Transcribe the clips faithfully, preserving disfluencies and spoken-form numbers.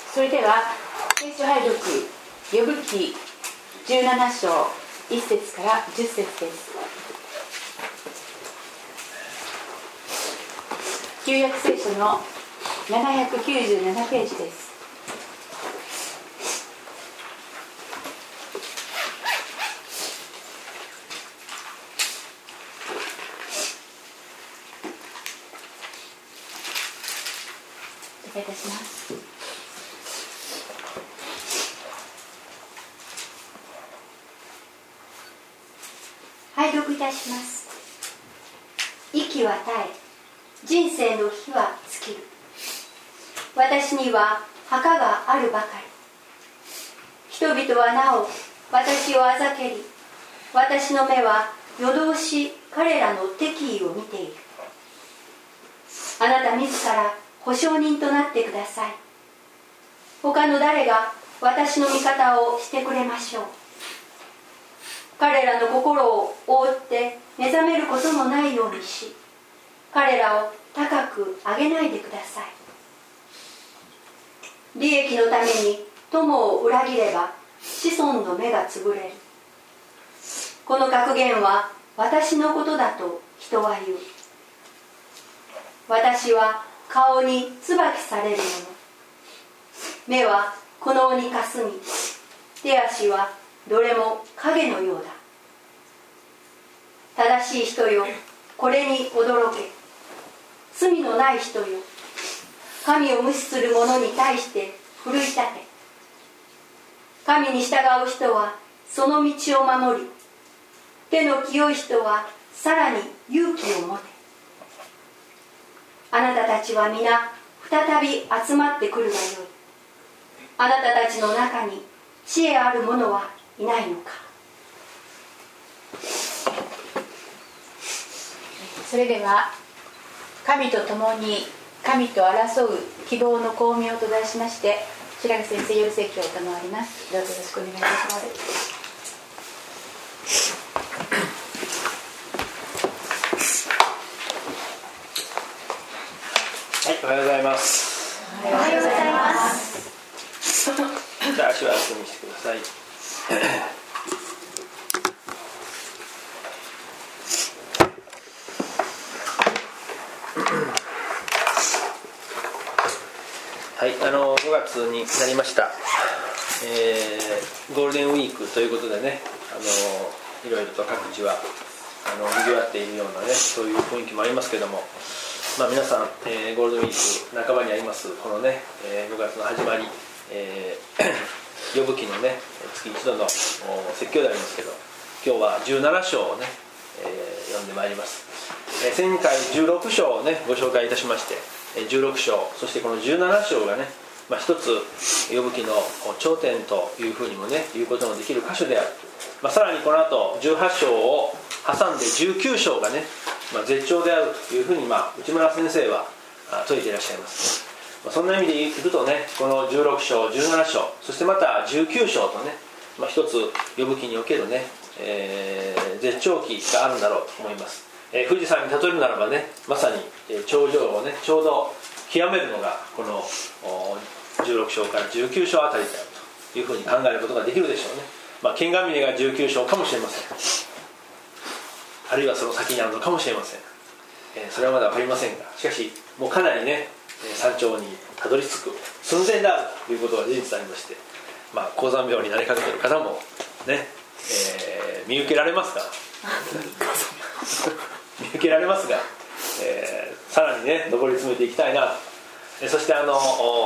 それでは聖書拝読呼ぶ記じゅうなな章いっ節からじゅっ節です。旧約聖書のななひゃくきゅうじゅうななページです。お願いいたします。拝読いたします。息は絶え、人生の日は尽きる。私には墓があるばかり。人々はなお私をあざけり、私の目は夜通し彼らの敵意を見ている。あなた自ら保証人となってください。他の誰が私の味方をしてくれましょう。彼らの心を覆って目覚めることのないようにし、彼らを高く上げないでください。利益のために友を裏切れば子孫の目がつぶれる。この格言は私のことだと人は言う。私は顔に椿されるもの、目は苦悩にかすみ、手足はどれも影のようだ。正しい人よ、これに驚け。罪のない人よ、神を無視する者に対して奮い立て。神に従う人はその道を守り、手の清い人はさらに勇気を持て。あなたたちは皆再び集まってくるがよい。あなたたちの中に知恵ある者はいないのか。それでは神と共に神と争う希望の光明と題しまして、白木先生よる説教を賜ります。どうぞよろしくお願いいたします。 はい、おはようございます。 おはようございます。 じゃあ足を楽にしてください。はい、あのごがつになりました、えー、ゴールデンウィークということでね、あのいろいろと各地はあの賑わっているようなね、そういう雰囲気もありますけども、まあ、皆さん、えー、ゴールデンウィーク半ばにありますこのね、えー、ごがつの始まり、えー、呼ぶ記のね月一度の説教でありますけど、今日はじゅうなな章をね、えー、読んでまいります。えー、前回じゅうろく章をねご紹介いたしまして、じゅうろく章、そしてこのじゅうなな章がね、まあ、一つ呼ぶ記の頂点というふうにもね言うことのできる箇所である。まあ、さらにこの後じゅうはち章を挟んでじゅうきゅう章がね、まあ、絶頂であるというふうに、まあ、内村先生は説いていらっしゃいます。まあ、そんな意味でいくとね、このじゅうろく章、じゅうなな章、そしてまたじゅうきゅう章とね、まあ、一つ呼ぶ記におけるね、えー、絶頂期があるんだろうと思います。えー、富士山に例えるならばね、まさに、えー、頂上をねちょうど極めるのがこのじゅうろく章からじゅうきゅう章あたりであるというふうに考えることができるでしょうね。まあ、剣ヶ峰がじゅうきゅう章かもしれません。あるいはその先にあるのかもしれません。えー、それはまだ分かりませんが、しかしもうかなりね山頂にたどり着く寸前であるということが事実ありまして、まあ、高山病になりかけている方もね、えー、見受けられますが見受けられますが、えー、さらにね上り詰めていきたいなと。えー、そしてあの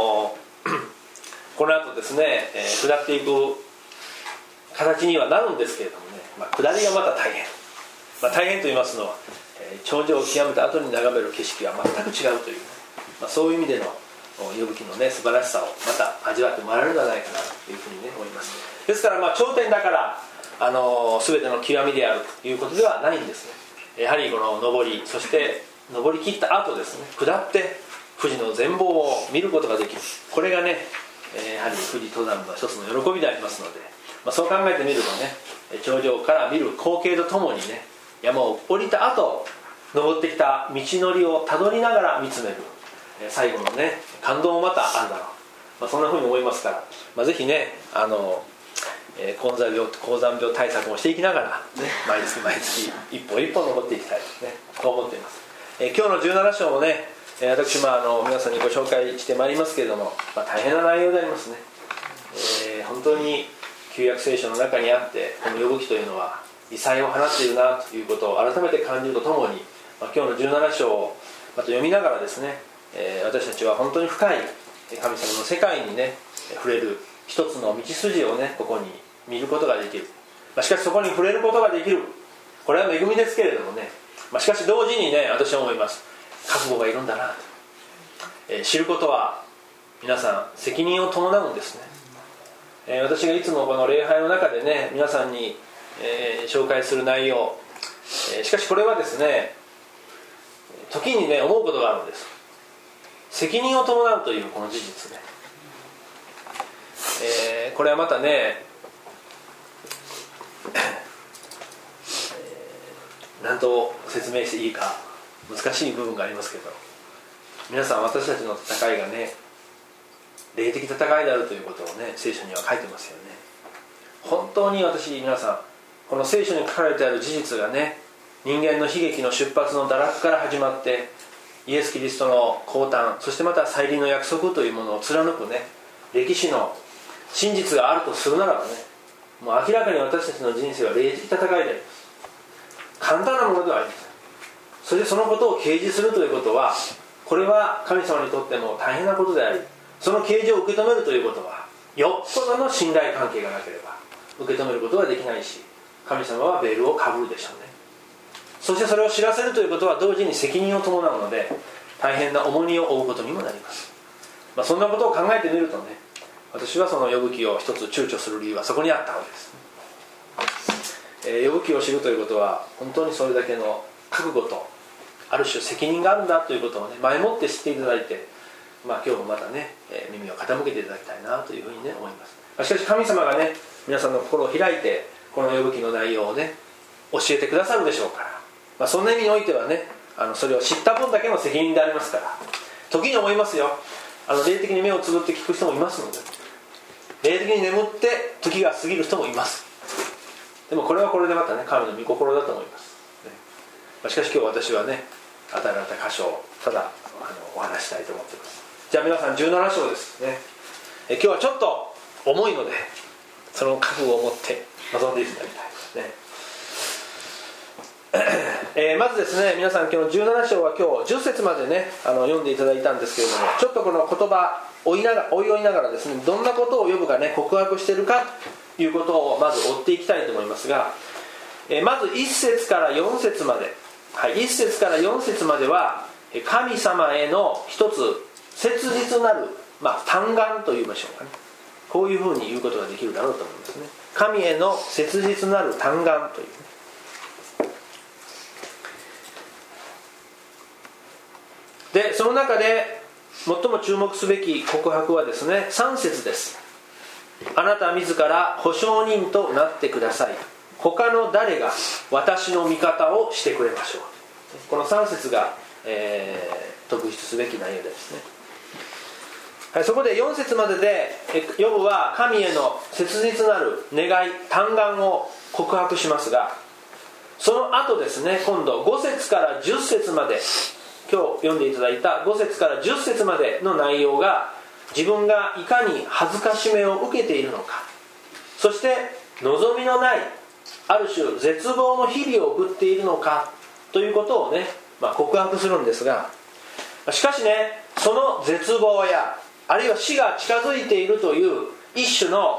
この後ですね、えー、下っていく形にはなるんですけれどもね、まあ、下りがまた大変、まあ、大変と言いますのは、えー、頂上を極めた後に眺める景色は全く違うという、ね、まあ、そういう意味での呼ぶ記のね素晴らしさをまた味わってもらえるのではないかなというふうにね思います。ですからまあ頂点だからあの全ての極みであるということではないんですね。やはりこの上り、そして上り切った後ですね、下って富士の全貌を見ることができる。これがねやはり富士登山の一つの喜びでありますので、まあ、そう考えてみるとね、頂上から見る光景とともにね、山を降りた後登ってきた道のりをたどりながら見つめる最後のね感動もまたあるだろう。ままあ、そんなふうに思いますから、まあ、ぜひねあの、えー、高山病高山病対策もしていきながら、ね、毎月毎月一歩一歩登っていきたい、ね、と思っています。えー、今日のじゅうなな章もね、えー、私もあの皆さんにご紹介してまいりますけれども、まあ、大変な内容でありますね。えー、本当に旧約聖書の中にあってこの呼ぶ記というのは異彩を放っているなということを改めて感じるとともに、まあ、今日のじゅうなな章をまた読みながらですね、えー、私たちは本当に深い神様の世界にね触れる一つの道筋をねここに見ることができる、まあ、しかしそこに触れることができる、これは恵みですけれどもね、まあ、しかし同時にね私は思います、覚悟がいるんだなと、えー、知ることは皆さん責任を伴うんですね。えー、私がいつもこの礼拝の中でね皆さんに、えー、紹介する内容、えー、しかしこれはですね時にね思うことがあるんです。責任を伴うというこの事実ね、えー、これはまたね何と説明していいか難しい部分がありますけど、皆さん私たちの戦いがね霊的戦いであるということをね聖書には書いてますよね。本当に私皆さんこの聖書に書かれてある事実がね人間の悲劇の出発の堕落から始まってイエス・キリストの降誕、そしてまた再臨の約束というものを貫くね歴史の真実があるとするならばね、もう明らかに私たちの人生は霊的戦いであります。簡単なものではありません。そしてそのことを掲示するということはこれは神様にとっても大変なことであり、その啓示を受け止めるということはよっぽどの信頼関係がなければ受け止めることができないし、神様はベールをかぶるでしょうね。そしてそれを知らせるということは同時に責任を伴うので大変な重荷を負うことにもなります。まあ、そんなことを考えてみるとね、私はその呼ぶ記を一つ躊躇する理由はそこにあったわけです。えー、呼ぶ記を知るということは本当にそれだけの覚悟とある種責任があるんだということをね前もって知っていただいて、まあ、今日もまたね、えー、耳を傾けていただきたいなというふうにね思います。しかし神様がね皆さんの心を開いてこの呼ぶ記の内容をね教えてくださるでしょうから、まあ、そんな意味においてはねあのそれを知った分だけの責任でありますから、時に思いますよ、あの霊的に目をつぶって聞く人もいますので、霊的に眠って時が過ぎる人もいます。でもこれはこれでまたね神の御心だと思います、ね。まあ、しかし今日私はね与えられた箇所をただあのお話したいと思っています。じゃあ皆さんじゅうなな章ですね。え今日はちょっと重いのでその覚悟を持って臨んでいただきたいですね。えー、まずですね皆さん今日のじゅうなな章は今日じゅっ節までねあの読んでいただいたんですけれども、ちょっとこの言葉追いなが追い追いながらですねどんなことをヨブがね告白しているかということをまず追っていきたいと思いますが、えー、まずいっ節からよん節まで、はい、いっ節からよん節までは神様への一つ切実なる、まあ、嘆願と言いましょうかね、こういうふうに言うことができるだろうと思いますね。神への切実なる嘆願という、ね、でその中で最も注目すべき告白はですねさん節です。あなた自ら保証人となってください、他の誰が私の味方をしてくれましょう。このさん節が、えー、特筆すべき内容ですね。はい、そこでよん節まででヨブは神への切実なる願い嘆願を告白しますが、その後ですね今度ご節からじゅっ節まで、今日読んでいただいたご節からじゅっ節までの内容が自分がいかに恥ずかしめを受けているのか、そして望みのないある種絶望の日々を送っているのかということをね、まあ、告白するんですが、しかしねその絶望やあるいは死が近づいているという一種の、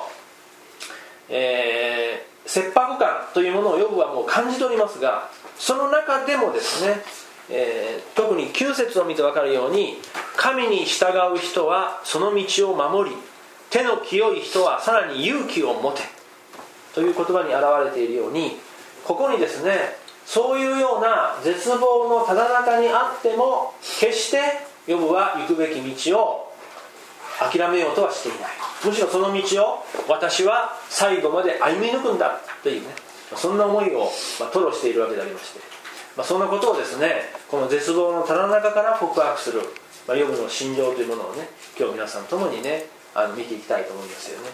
えー、切迫感というものをヨブはもう感じ取りますが、その中でもですね、えー、特にきゅう節を見て分かるように神に従う人はその道を守り、手の清い人はさらに勇気を持てという言葉に表れているように、ここにですねそういうような絶望のただ中にあっても決してヨブは行くべき道を諦めようとはしていない。むしろその道を私は最後まで歩み抜くんだというね、そんな思いを、まあ、吐露しているわけでありまして、まあ、そんなことをですねこの絶望のただ中から告白する、まあ、ヨブの心情というものをね今日皆さんともにねあの見ていきたいと思いますよね。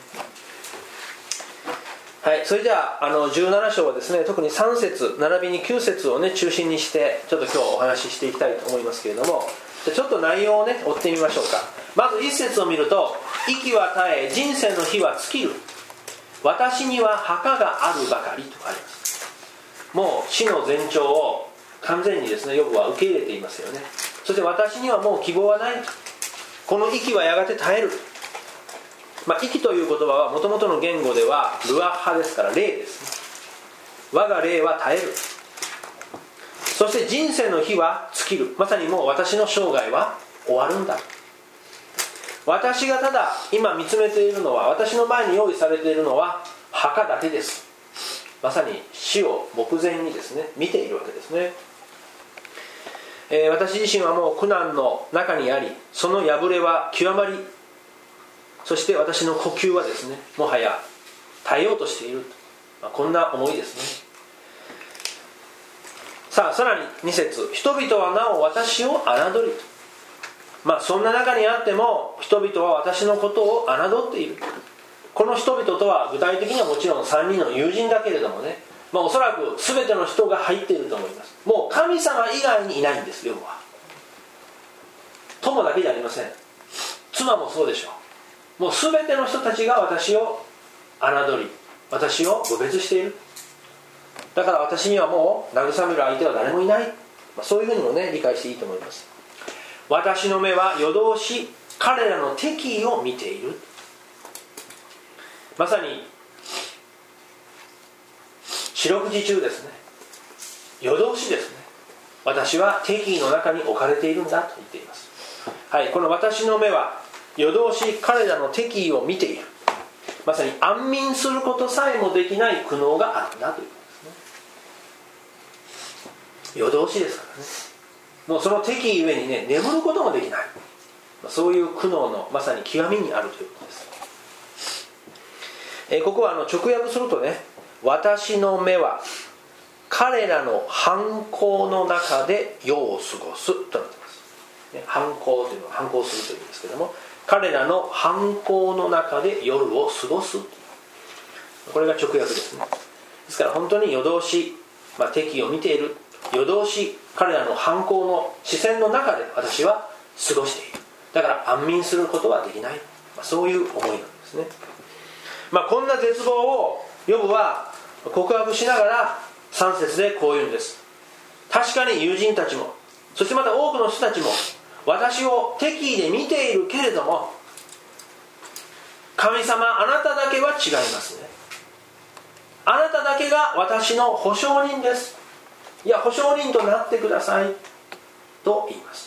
はい、それじゃあ、あのじゅうなな章はですね、特にさん節並びにきゅう節をね中心にしてちょっと今日お話ししていきたいと思いますけれども、じゃあちょっと内容をね追ってみましょうか。まずいち節を見ると、息は絶え人生の日は尽きる、私には墓があるばかりとあります。もう死の前兆を完全にですねヨブは受け入れていますよね。そして私にはもう希望はない、この息はやがて絶える。まあ、息という言葉はもともとの言語ではルアッハですから霊ですね。我が霊は絶える。そして人生の日は尽きる、まさにもう私の生涯は終わるんだ。私がただ今見つめているのは、私の前に用意されているのは墓だけです。まさに死を目前にですね見ているわけですね。えー、私自身はもう苦難の中にあり、その破れは極まり、そして私の呼吸はですねもはや絶えようとしている、まあ、こんな思いですね。さあさらにに節、人々はなお私を侮り、まあそんな中にあっても人々は私のことを侮っている。この人々とは具体的にはもちろんさんにんの友人だけれどもね、まあ、おそらく全ての人が入っていると思います。もう神様以外にいないんですよ。友だけじゃありません。妻もそうでしょう。もう全ての人たちが私を侮り、私を侮蔑している。だから私にはもう慰める相手は誰もいない、まあ、そういうふうにもね理解していいと思います。私の目は夜通し彼らの敵意を見ている。まさに四六時中ですね、夜通しですね、私は敵意の中に置かれているんだと言っています。はい、この私の目は夜通し彼らの敵意を見ている、まさに安眠することさえもできない苦悩があるんだということですね。夜通しですからね、もうその敵意ゆえにね眠ることもできない、そういう苦悩のまさに極みにあるということです。えー、ここはあの直訳するとね、私の目は彼らの犯行の中で夜を過ごすとなっています、ね、犯行というのは反抗するというんですけども、彼らの犯行の中で夜を過ごす、これが直訳ですね。ですから本当に夜通し、まあ、敵意を見ている、夜通し彼らの犯行の視線の中で私は過ごしている。だから安眠することはできない、まあ、そういう思いなんですね。まあ、こんな絶望をヨブは告白しながらさん節でこう言うんです。確かに友人たちも、そしてまた多くの人たちも私を敵意で見ているけれども、神様あなただけは違いますね。あなただけが私の保証人です。いや保証人となってくださいと言います。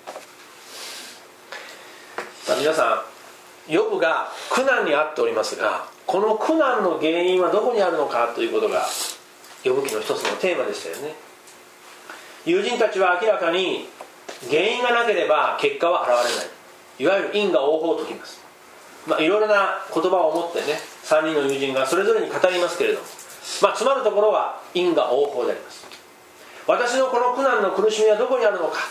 さあ皆さん、ヨブが苦難にあっておりますが、この苦難の原因はどこにあるのかということがヨブ記の一つのテーマでしたよね。友人たちは明らかに原因がなければ結果は現れない、いわゆる因果応報と言います。まあ、いろいろな言葉を持ってねさんにんの友人がそれぞれに語りますけれども、まあ、つまるところは因果応報であります。私のこの苦難の苦しみはどこにあるのか、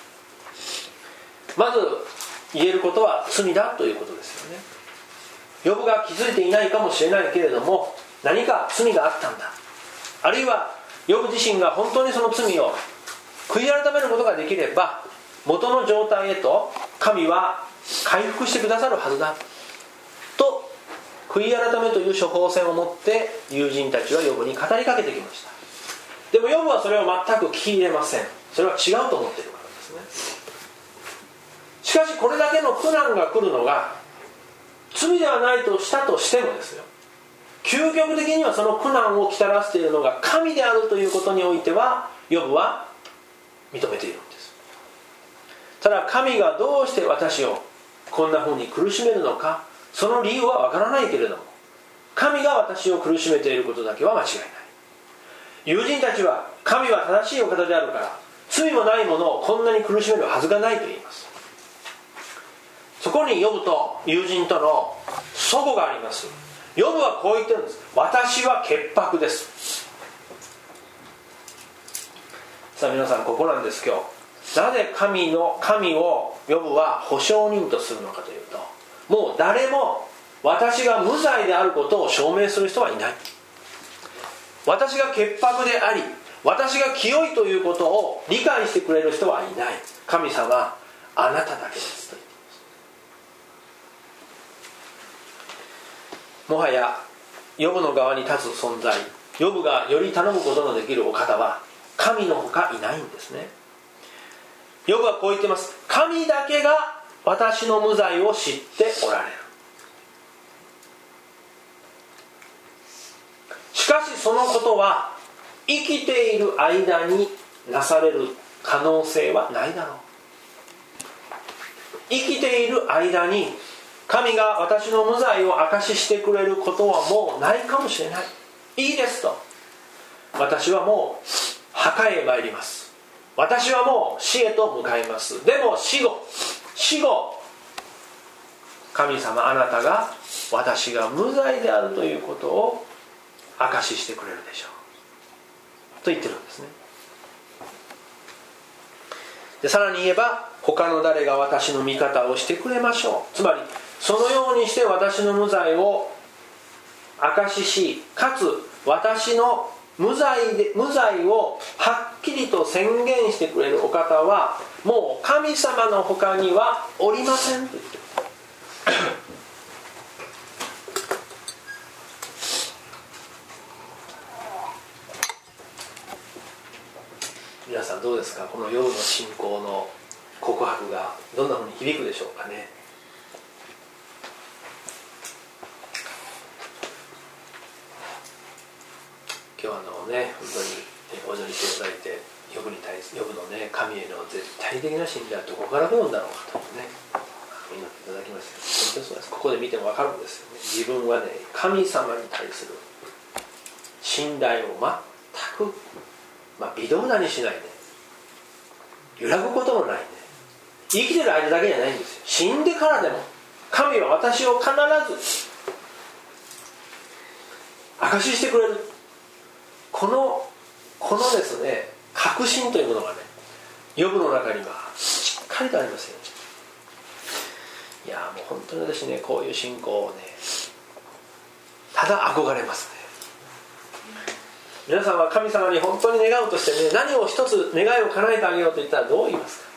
まず言えることは罪だということですよね。ヨブが気づいていないかもしれないけれども、何か罪があったんだ、あるいはヨブ自身が本当にその罪を悔い改めることができれば元の状態へと神は回復してくださるはずだと、悔い改めという処方箋を持って友人たちはヨブに語りかけてきました。でもヨブはそれを全く聞き入れません。それは違うと思っているからですね。しかしこれだけの苦難が来るのが罪ではないとしたとしてもですよ、究極的にはその苦難をきたらせているのが神であるということにおいてはヨブは認めているんです。ただ神がどうして私をこんな風に苦しめるのか、その理由はわからないけれども、神が私を苦しめていることだけは間違いない。友人たちは神は正しいお方であるから罪もないものをこんなに苦しめるはずがないと言います。そこにヨブと友人との齟齬があります。ヨブはこう言ってるんです。私は潔白です。さあ皆さん、ここなんです今日。なぜ神の神をヨブは保証人とするのかというと、 もう誰も私が無罪であることを証明する人はいない。私が潔白であり、私が清いということを理解してくれる人はいない。神様、あなただけですと言っています。もはやヨブの側に立つ存在、ヨブがより頼むことのできるお方は神のほかいないんですね。ヨブはこう言っています。神だけが私の無罪を知っておられる。しかしそのことは生きている間になされる可能性はないだろう。生きている間に神が私の無罪を証ししてくれることはもうないかもしれない。いいですと、私はもう墓へ参ります。私はもう死へと向かいます。でも死後死後神様、あなたが私が無罪であるということを証ししてくれるでしょうと言ってるんですね。でさらに言えば、他の誰が私の味方をしてくれましょう。つまりそのようにして私の無罪を証しし、かつ私の無罪で無罪をはっきりと宣言してくれるお方はもう神様の他にはおりませんと言っている。皆さんどうですか。このヨブの信仰の告白がどんなふうに響くでしょうかね。今日はあのね、本当にお祈りしていただいて、ヨブに対するヨブのね、神への絶対的な信頼はどこから来るんだろうかとね、祈っていただきました。本当にそうです。ここで見ても分かるんですよね。自分はね、神様に対する信頼を全く、まあ、微動だにしないね、揺らぐことのないね、生きてる間だけじゃないんですよ。死んでからでも神は私を必ず証ししてくれる。このこのですね、確信というものがね、ヨブの中にはしっかりとありますよね。いやもう本当に私ね、こういう信仰をね、ただ憧れますね。皆さんは神様に本当に願うとしてね、何を一つ願いを叶えてあげようと言ったらどう言いますか。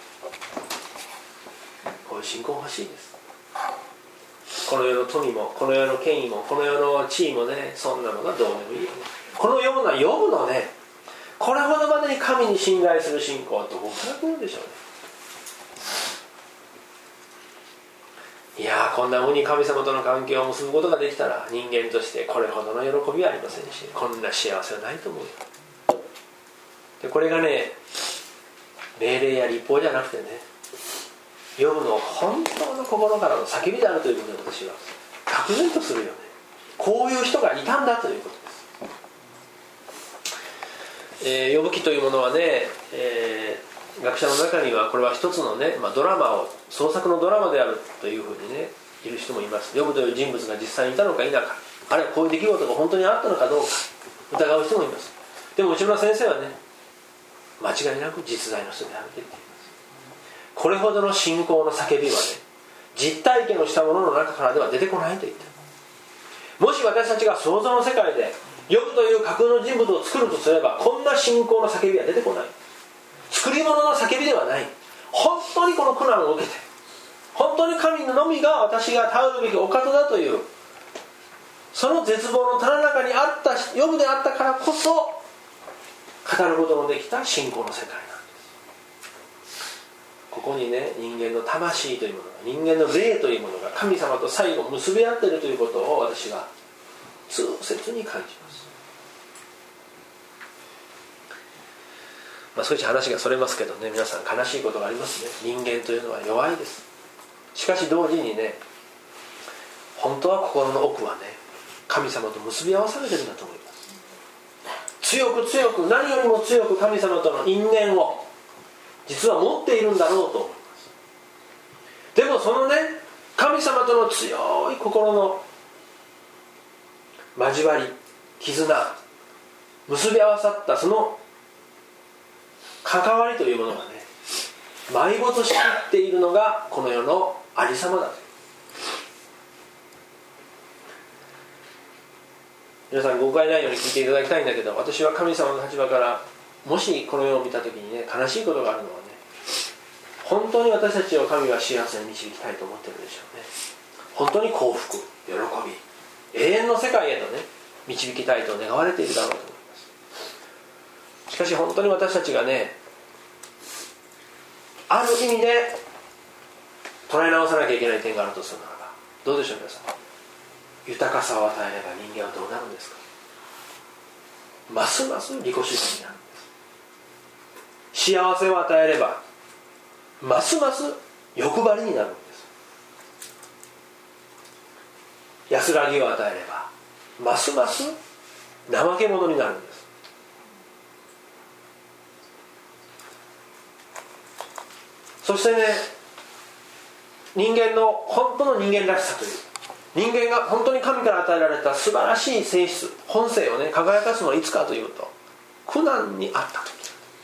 こういう信仰欲しいです。この世の富もこの世の権威もこの世の地位もね、そんなものはどうでもいいよね。このようなヨブのね、これほどまでに神に信頼する信仰はどこから来るんでしょうね。いやー、こんなふうに神様との関係を結ぶことができたら、人間としてこれほどの喜びはありませんし、こんな幸せはないと思うよ。でこれがね、命令や立法じゃなくてね、ヨブの本当の心からの叫びであるということで、私は愕然とするよね。こういう人がいたんだということです。えー、ヨブ記というものはね、えー、学者の中にはこれは一つのね、まあ、ドラマを創作のドラマであるというふうにねいる人もいます。ヨブという人物が実際にいたのか否か、あるいはこういう出来事が本当にあったのかどうか疑う人もいます。でも内村先生はね、間違いなく実在の人であると言っています。これほどの信仰の叫びはね、実体験をしたものの中からでは出てこないと言っている。もし私たちが想像の世界でヨブという架空の人物を作るとすれば、こんな信仰の叫びは出てこない。作り物の叫びではない。本当にこの苦難を受けて、本当に神のみが私が頼るべきお方だという、その絶望の棚中にあったヨブであったからこそ語ることのできた信仰の世界なんです。ここにね、人間の魂というものが、人間の霊というものが神様と最後結び合っているということを私は痛切に感じます。まあ、少し話がそれますけどね、皆さん悲しいことがありますね。人間というのは弱いです。しかし同時にね、本当は心の奥はね、神様と結び合わされているんだと思います。強く強く、何よりも強く神様との因縁を実は持っているんだろうと思います。でもそのね、神様との強い心の交わり、絆、結び合わさったその関わりというものがね、埋没しきっているのがこの世のありさまだと。 皆さん誤解ないように聞いていただきたいんだけど、私は神様の立場からもしこの世を見た時にね、悲しいことがあるのはね、本当に私たちを神は幸せに導きたいと思ってるでしょうね。本当に幸福、喜び、永遠の世界へとね導きたいと願われているだろうと思います。しかし本当に私たちがね、ある意味で捉え直さなきゃいけない点があるとするならば、どうでしょう皆さん。豊かさを与えれば人間はどうなるんですか。ますます利己主義になるんです。幸せを与えればますます欲張りになるんです。安らぎを与えればますます怠け者になるんです。そしてね、人間の本当の人間らしさという、人間が本当に神から与えられた素晴らしい性質、本性をね輝かすのはいつかというと、苦難にあった時。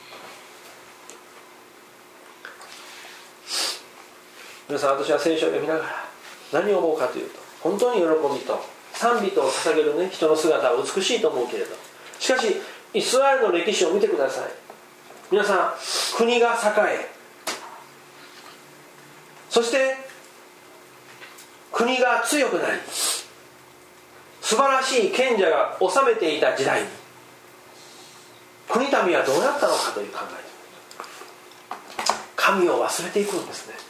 皆さん、私は聖書を読みながら何を思うかというと、本当に喜びと賛美と捧げる、ね、人の姿は美しいと思うけれど、しかしイスラエルの歴史を見てください。皆さん、国が栄え、そして国が強くなり、素晴らしい賢者が治めていた時代に国民はどうなったのかという考え、神を忘れていくんですね。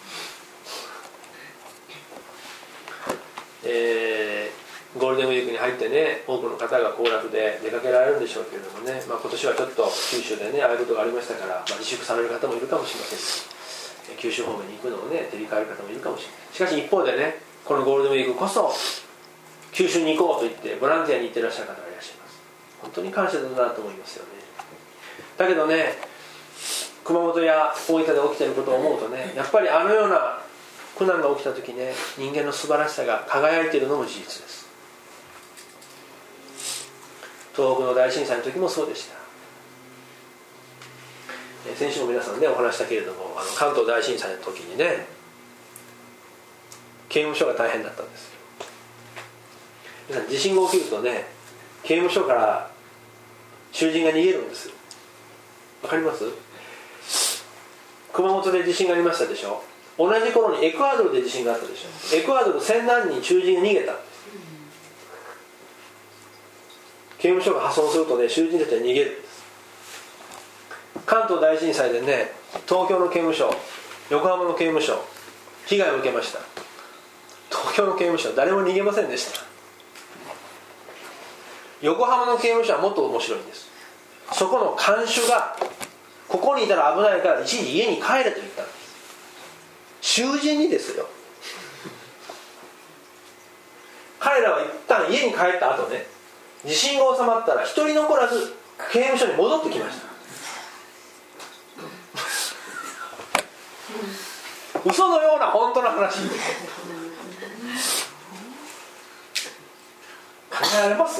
えー、ゴールデンウィークに入ってね、多くの方が行楽で出かけられるんでしょうけれどもね、まあ、今年はちょっと九州でねああいうことがありましたから、まあ、自粛される方もいるかもしれませんし、九州方面に行くのをね照り替える方もいるかもしれない。しかし一方でね、このゴールデンウィークこそ九州に行こうと言ってボランティアに行っていらっしゃる方がいらっしゃいます。本当に感謝だなと思いますよね。だけどね、熊本や大分で起きていることを思うとね、やっぱりあのような苦難が起きた時ね、人間の素晴らしさが輝いているのも事実です。東北の大震災の時もそうでした。先週も皆さんねお話したけれども、あの関東大震災の時にね、刑務所が大変だったんですよ。皆さん、地震が起きるとね、刑務所から囚人が逃げるんですよ。わかります？熊本で地震がありましたでしょ。同じ頃にエクアドルで地震があったでしょ。エクアドル千何人囚人が逃げたんです。刑務所が破損するとね、囚人たちは逃げるんです。関東大震災でね、東京の刑務所、横浜の刑務所、被害を受けました。東京の刑務所は誰も逃げませんでした。横浜の刑務所はもっと面白いんです。そこの看守が、ここにいたら危ないから一時家に帰れと言ったんです。囚人にですよ。彼らは一旦家に帰った後ね、地震が収まったら一人残らず刑務所に戻ってきました。嘘のような本当の話。考えられます？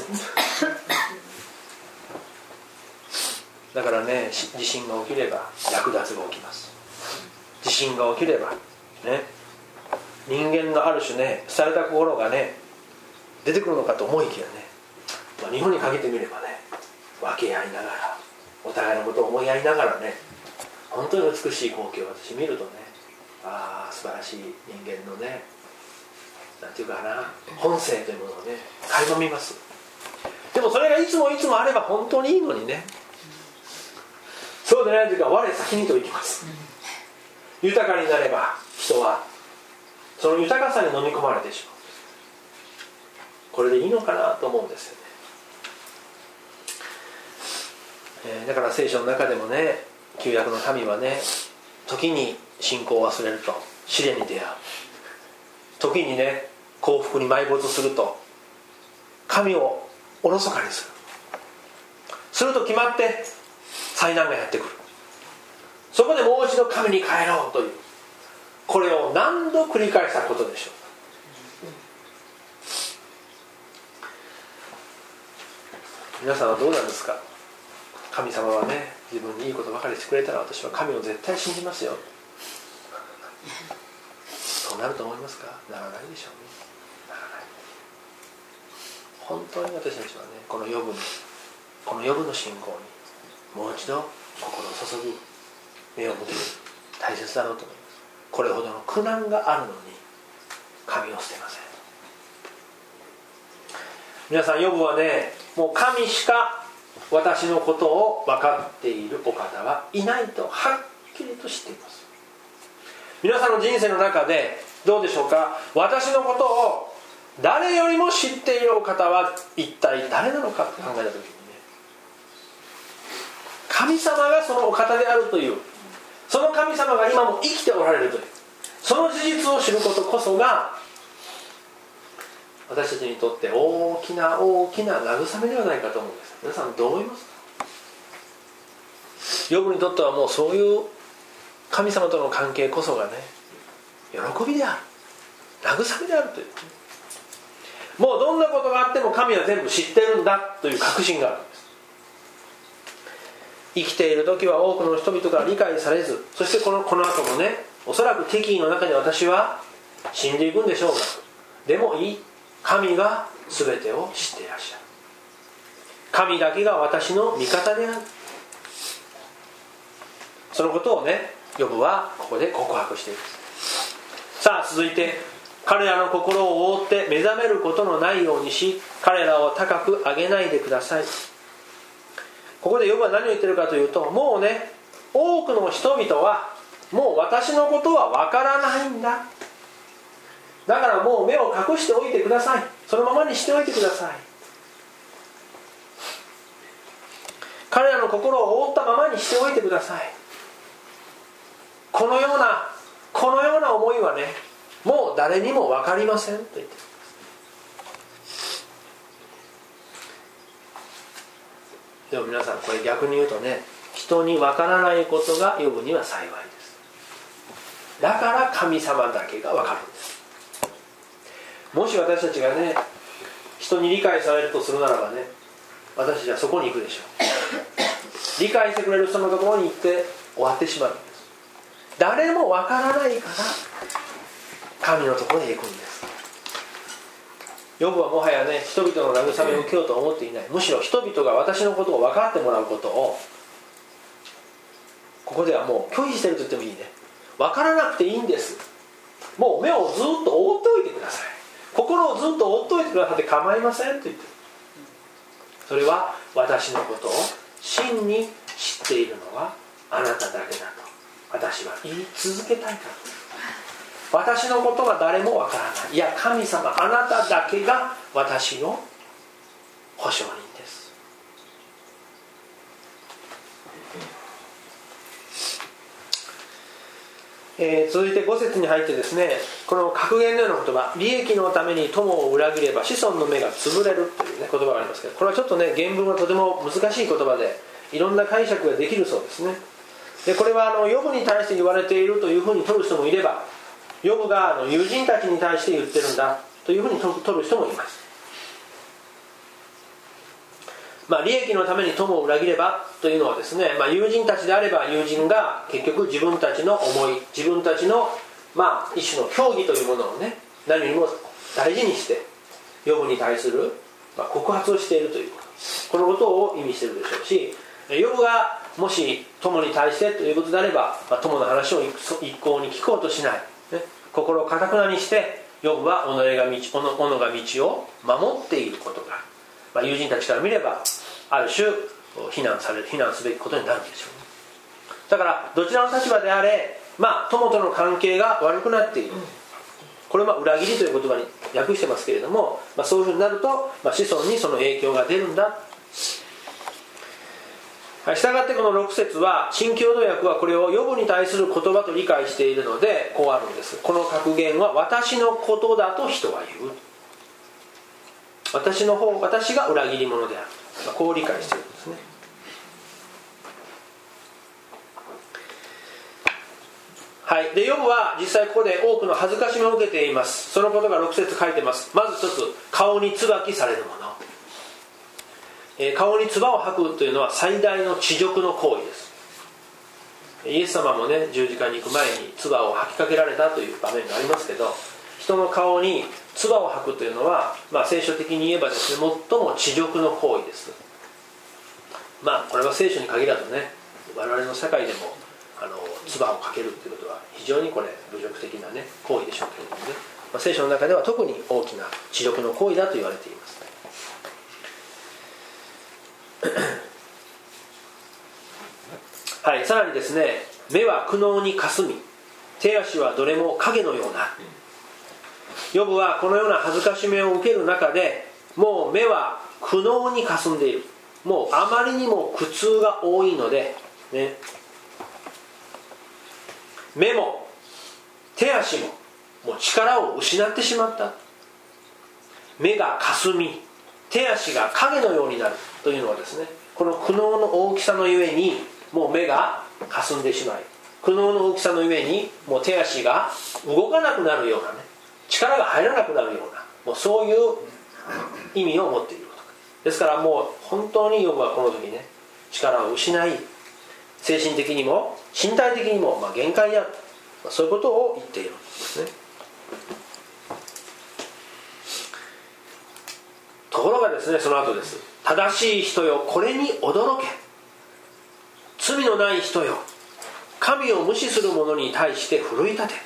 だからね、地震が起きれば略奪が起きます。地震が起きればね、人間のある種ね、廃れた心がね出てくるのかと思いきやね、まあ、日本に限ってみればね、分け合いながらお互いのことを思い合いながらね、本当に美しい光景を私見るとね、ああ素晴らしい人間のね、なんていうかな、本性というものをね垣間見ます。でもそれがいつもいつもあれば本当にいいのにね、そうでないというか、我先にといきます。豊かになれば人はその豊かさに飲み込まれてしまう。これでいいのかなと思うんですよね。えー、だから聖書の中でもね、旧約の民はね、時に信仰を忘れると試練に出会う、時にね幸福に埋没すると神をおろそかにする、すると決まって災難がやってくる。そこでもう一度神に帰ろうという、これを何度繰り返したことでしょう。皆さんはどうなんですか。神様はね、自分にいいことばかりしてくれたら私は神を絶対信じますよ、そうなると思いますか。ならないでしょうね。ならない。 本当に私たちはね、このヨブに、このヨブの信仰にもう一度心を注ぐ、目を向ける、大切だろうと思います。これほどの苦難があるのに神を捨てません。皆さん、ヨブはね、もう神しか私のことを分かっているお方はいないとはっきりと知っています。皆さんの人生の中でどうでしょうか。私のことを誰よりも知っているお方は一体誰なのかって考えた時にね、神様がそのお方であるという、その神様が今も生きておられるという、その事実を知ることこそが私たちにとって大きな大きな慰めではないかと思うんです。皆さんどう思いますか。ヨブにとってはもうそういう神様との関係こそがね、喜びである、慰めであるという、もうどんなことがあっても神は全部知ってるんだという確信があるんです。生きている時は多くの人々が理解されず、そしてこの、この後もね、おそらく敵意の中で私は死んでいくんでしょうが、でもいい、神が全てを知っていらっしゃる。神だけが私の味方である。そのことをね、ヨブはここで告白しています。さあ続いて、彼らの心を覆って目覚めることのないようにし、彼らを高く上げないでください。ここでヨブは何を言ってるかというと、もうね、多くの人々はもう私のことは分からないんだ、だからもう目を隠しておいてください、そのままにしておいてください。彼らの心を覆ったままにしておいてください。このようなこのような思いはね、もう誰にも分かりませんと言っています。でも皆さん、これ逆に言うとね、人に分からないことがヨブには幸いです。だから神様だけが分かるんです。もし私たちがね、人に理解されるとするならばね、私たちはそこに行くでしょう。理解してくれる人のところに行って終わってしまうんです。誰もわからないから神のところへ行くんです。ヨブはもはやね、人々の慰めを受けようと思っていない。むしろ人々が私のことを分かってもらうことをここではもう拒否してると言ってもいいね。分からなくていいんです、もう目をずっと覆っておいてください、心をずっと覆っておいてくださって構いませんと言ってる。それは私のことを真に知っているのはあなただけだと私は言い続けたいから。私のことは誰もわからない、いや神様あなただけが私の保証人です。えー、続いてご節に入ってですね、この格言のような言葉、利益のために友を裏切れば子孫の目が潰れるという、ね、言葉がありますけど、これはちょっとね、原文がとても難しい言葉でいろんな解釈ができるそうですね。でこれはあのヨブに対して言われているというふうに取る人もいれば、ヨブがあの友人たちに対して言ってるんだというふうに取る人もいます。まあ、利益のために友を裏切ればというのはですね、まあ、友人たちであれば友人が結局自分たちの思い、自分たちの、まあ、一種の教義というものをね、何よりも大事にしてヨブに対する、まあ、告発をしているということ、このことを意味しているでしょうし、ヨブがもし友に対してということであれば、まあ、友の話を一向に聞こうとしない、ね、心を堅くなにしてヨブは己が道、己が道を守っていることが、まあ、友人たちから見ればある種非難される非難すべきことになるんでしょう、ね、だからどちらの立場であれ、まあ、友との関係が悪くなっている、これは裏切りという言葉に訳してますけれども、まあ、そういうふうになると、まあ、子孫にその影響が出るんだ。はい、したがってこのろく節は新共同訳はこれをヨブに対する言葉と理解しているのでこうあるんです。この格言は私のことだと人は言う、私の方、私が裏切り者である、まあ、こう理解しているんですね。はい、でヨブは実際ここで多くの恥ずかしめを受けています。そのことがろく節書いてます。まず一つ、顔に椿されるもの、えー、顔に唾を吐くというのは最大の恥辱の行為です。イエス様もね、十字架に行く前に唾を吐きかけられたという場面がありますけど、人の顔に唾を吐くというのは、まあ、聖書的に言えばですね、最も恥辱の行為です。まあこれは聖書に限らずね、我々の社会でもあの唾をかけるということは非常にこれ侮辱的な、ね、行為でしょうけれどもね、まあ、聖書の中では特に大きな恥辱の行為だと言われています。はい、さらにですね、目は苦悩にかすみ、手足はどれも影のような。ヨブはこのような恥ずかしめを受ける中で、もう目は苦悩にかすんでいる。もうあまりにも苦痛が多いので、ね、目も手足ももう力を失ってしまった。目がかすみ、手足が影のようになるというのはですね、この苦悩の大きさのゆえにもう目がかすんでしまい、苦悩の大きさのゆえにもう手足が動かなくなるようなね、力が入らなくなるような、もうそういう意味を持っていることですから、もう本当にヨブはこの時ね、力を失い、精神的にも身体的にもまあ限界である、まあ、そういうことを言っているんですね。ところがですね、その後です。正しい人よ、これに驚け。罪のない人よ、神を無視する者に対して奮い立て。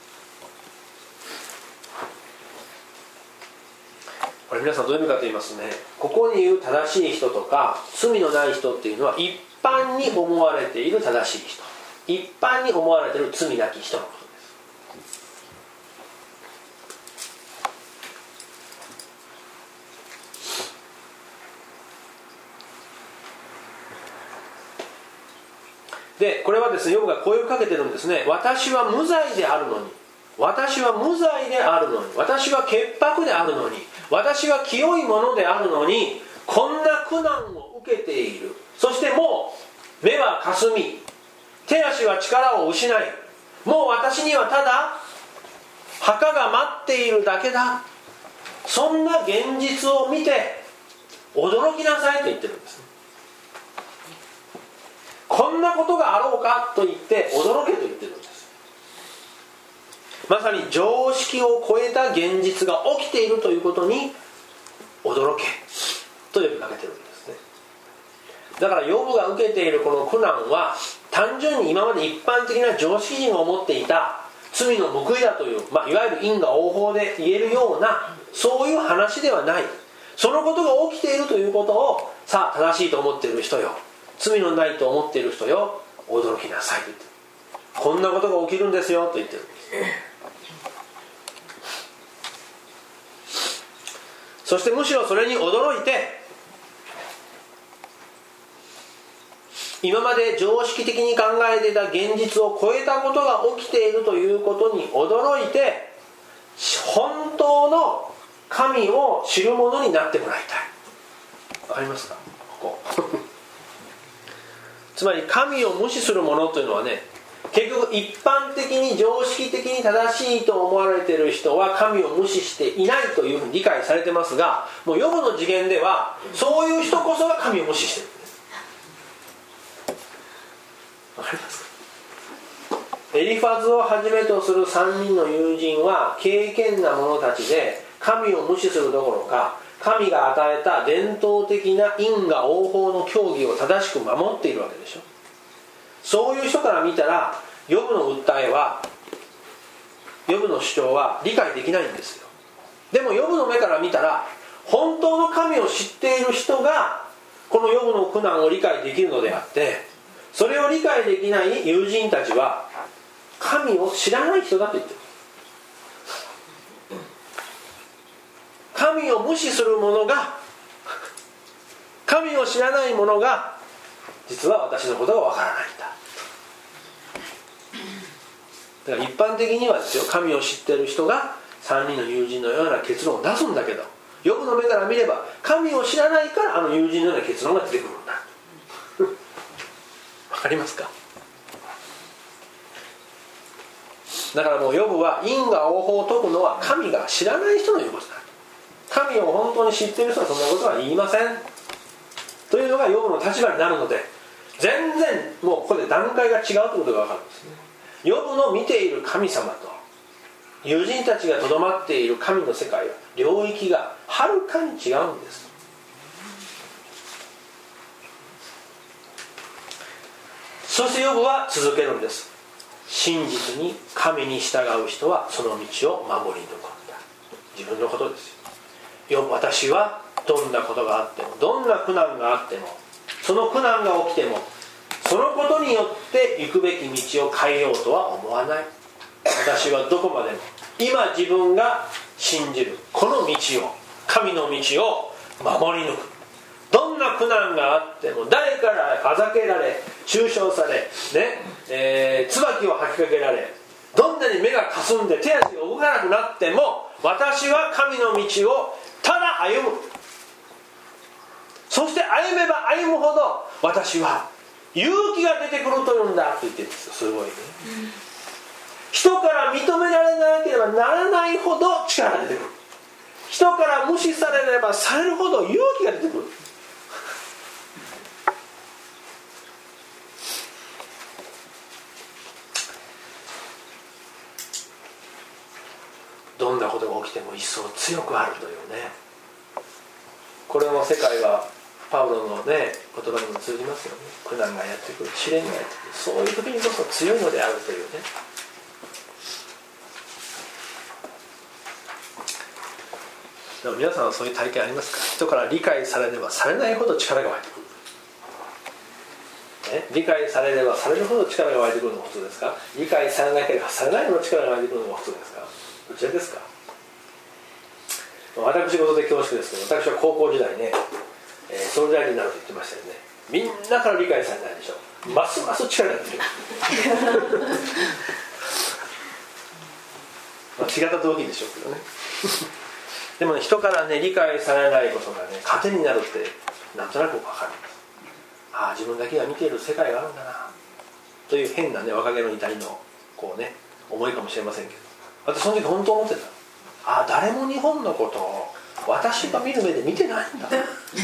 これ皆さんどういう意味かと言いますね、ここに言う正しい人とか罪のない人っていうのは、一般に思われている正しい人、一般に思われている罪なき人のことです。でこれはですね、ヨブが声をかけてるんですね。私は無罪であるのに、私は無罪であるのに、私は潔白であるのに、私は清いものであるのに、こんな苦難を受けている。そしてもう目はかすみ、手足は力を失い、もう私にはただ墓が待っているだけだ。そんな現実を見て驚きなさいと言ってるんです。こんなことがあろうかと言って驚けと言ってるんです。まさに常識を超えた現実が起きているということに驚けと呼びかけてるんですね。だからヨブが受けているこの苦難は、単純に今まで一般的な常識人が思っていた罪の報いだという、まあ、いわゆる因果応報で言えるような、そういう話ではない。そのことが起きているということを、さあ正しいと思っている人よ、罪のないと思っている人よ、驚きなさいと言ってる。こんなことが起きるんですよと言ってるんです。そしてむしろそれに驚いて、今まで常識的に考えていた現実を超えたことが起きているということに驚いて、本当の神を知る者になってもらいたい。わかりますか、ここつまり神を無視する者というのはね、結局一般的に常識的に正しいと思われている人は神を無視していないというふうに理解されてますが、もうヨブの次元ではそういう人こそが神を無視しているんです。わかりますか。エリファズをはじめとするさんにんの友人は敬虔な者たちで、神を無視するどころか、神が与えた伝統的な因果応報の教義を正しく守っているわけでしょ。そういう人から見たら、ヨブの訴えは、ヨブの主張は理解できないんですよ。でもヨブの目から見たら、本当の神を知っている人がこのヨブの苦難を理解できるのであって、それを理解できない友人たちは神を知らない人だと言ってる。神を無視する者が、神を知らない者が実は私のことがわからないんだ。だから一般的にはですよ、神を知っている人がさんにんの友人のような結論を出すんだけど、ヨブの目から見れば神を知らないからあの友人のような結論が出てくるんだ。わかりますか。だからもうヨブは因果応報を解くのは神が知らない人の言うことだ。神を本当に知っている人はそんなことは言いませんというのがヨブの立場になるので、全然もうここで段階が違うということが分かるんですね。ヨブの見ている神様と友人たちがとどまっている神の世界は領域がはるかに違うんです。そしてヨブは続けるんです。真実に神に従う人はその道を守り抜くんだ。自分のことですよ。私はどんなことがあっても、どんな苦難があっても、その苦難が起きても、そのことによって行くべき道を変えようとは思わない。私はどこまでも今自分が信じるこの道を、神の道を守り抜く。どんな苦難があっても、誰からあざけられ、中傷され、ねえー、椿を吐きかけられ、どんなに目がかすんで手足が動かなくなっても、私は神の道をただ歩む。そして歩めば歩むほど私は勇気が出てくるというんだと言ってるんですよ。すごいね。人から認められなければならないほど力が出てくる。人から無視されればされるほど勇気が出てくる。どんなことが起きても一層強くあるというね。これの世界はパウロのね言葉にも通じますよね。苦難がやってくる、試練がやってくる、そういう時にこそ強いのであるというね。でも皆さんはそういう体験ありますか？人から理解されればされないほど力が湧いてくる、ね、理解されればされるほど力が湧いてくるのが普通ですか？理解されなければされないほど力が湧いてくるのが普通ですか？どちらですか？私事で恐縮ですけど、私は高校時代ね、えー、総理大臣になると言ってましたよね。みんなから理解されないでしょ。ますます力が出てくるまあ違った動機でしょうけどねでもね、人からね理解されないことがね糧になるってなんとなく分かるんです。ああ、自分だけが見ている世界があるんだなという変なね若気の至りのこうね思いかもしれませんけど、私その時本当思ってた。ああ、誰も日本のことを私が見る目で見てないんだ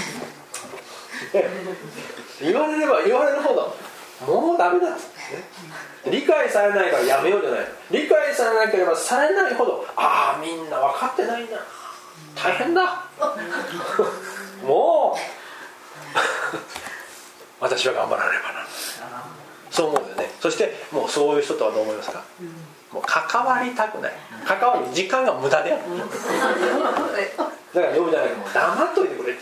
言われれば言われるほどもうダメだ、ね、理解されないからやめようじゃない。理解されなければされないほど、ああみんな分かってないんだ、大変だもう私は頑張らねばな、そう思うよね。そしてもうそういう人とはどう思いますか？もう関わりたくない、関わる時間が無駄であるだから呼ぶじゃないけど、もう黙っといてくれって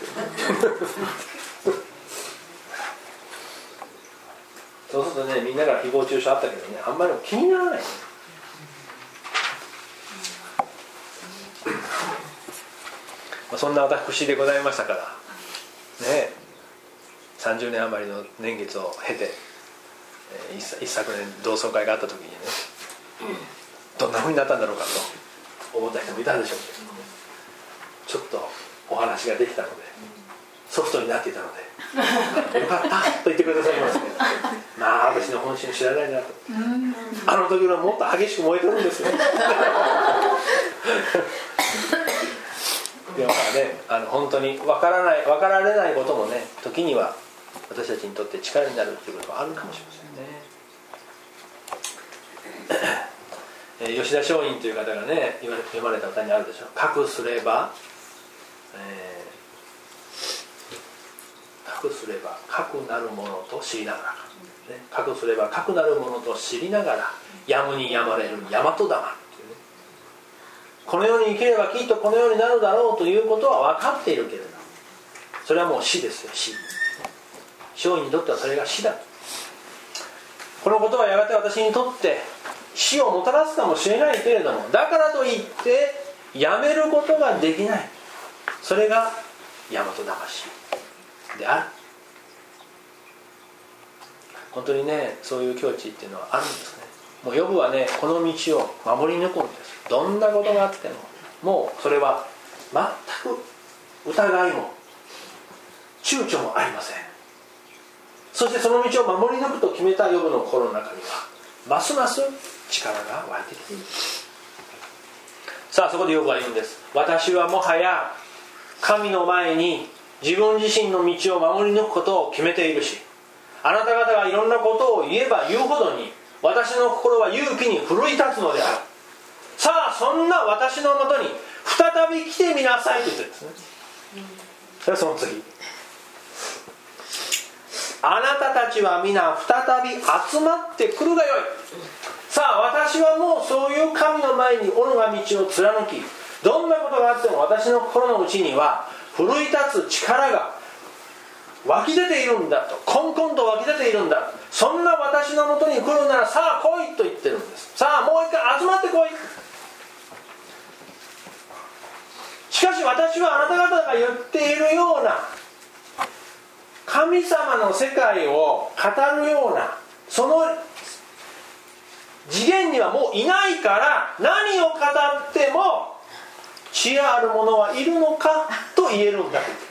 そうするとね、みんなから誹謗中傷あったけどね、あんまり気にならないまあそんな私でございましたからね。さんじゅうねん余りの年月を経て、えー、一, 一昨年同窓会があった時にね、どんな風になったんだろうかと思った人もいたでしょうけど、ね、ちょっとお話ができたのでソフトになっていたのでよかったと言ってくださいますけど、まあ私の本心知らないなと、あの時はもっと激しく燃えてるんですよでもまあね、あの本当に分からない分かられないこともね、時には私たちにとって力になるということはあるかもしれませんね吉田松陰という方がね読まれた歌にあるでしょう。かくすれば、えー、かくすればかくなるものと知りながら、ね、かくすればかくなるものと知りながらやむにやまれる大和玉、この世に生きればきっとこの世になるだろうということは分かっているけれど、それはもう死ですよ、死。松陰にとってはそれが死だ。このことはやがて私にとって死をもたらすかもしれないけれども、だからといってやめることができない、それが大和魂である。本当にね、そういう境地っていうのはあるんですね。もうヨブはね、この道を守り抜くんです。どんなことがあっても、もうそれは全く疑いも躊躇もありません。そしてその道を守り抜くと決めたヨブの心の中にはますます力が湧いてきている。さあそこでヨブは言うんです。私はもはや神の前に自分自身の道を守り抜くことを決めているし、あなた方がいろんなことを言えば言うほどに私の心は勇気に奮い立つのである。 さあそんな私のもとに再び来てみなさいと言ってるんですね。それはその次、あなたたちは皆再び集まってくるがよい。さあ私はもうそういう神の前に愚が道を貫き、どんなことがあっても私の心の内には奮い立つ力が湧き出ているんだと、コンコンと湧き出ているんだ。そんな私のもとに来るならさあ来いと言ってるんです。さあもう一回集まってこい。しかし私はあなた方が言っているような神様の世界を語るようなその次元にはもういないから、何を語っても知恵ある者はいるのかと言えるんだと言ってます。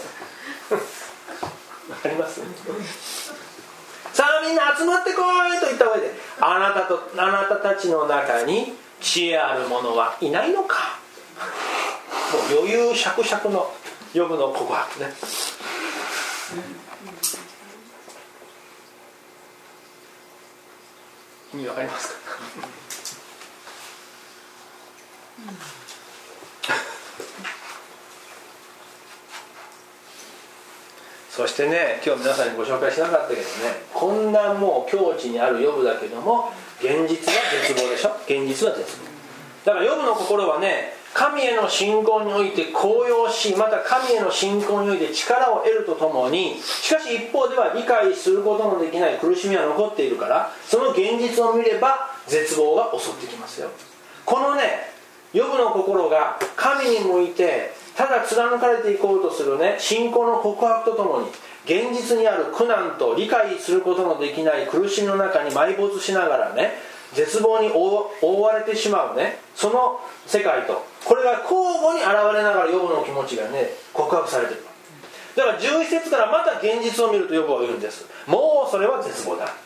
わかります？さあみんな集まってこいと言った上で、あなたとあなたたちの中に知恵ある者はいないのか。もう余裕しゃくしゃくのヨブの告白ね。意味わかりますか？そしてね、今日皆さんにご紹介しなかったけどね、こんなもう境地にあるヨブだけども、現実は絶望でしょ。現実は絶望だから、ヨブの心はね、神への信仰において高揚し、また神への信仰において力を得るとともに、しかし一方では理解することのできない苦しみは残っているから、その現実を見れば絶望が襲ってきますよ。このね、ヨブの心が神に向いてただ貫かれていこうとするね、信仰の告白とともに、現実にある苦難と理解することのできない苦しみの中に埋没しながらね、絶望に覆われてしまうね、その世界と、これが交互に現れながらヨブの気持ちがね、告白されている。だからじゅういち節からまた現実を見るとヨブは言うんです。もうそれは絶望だ、ね、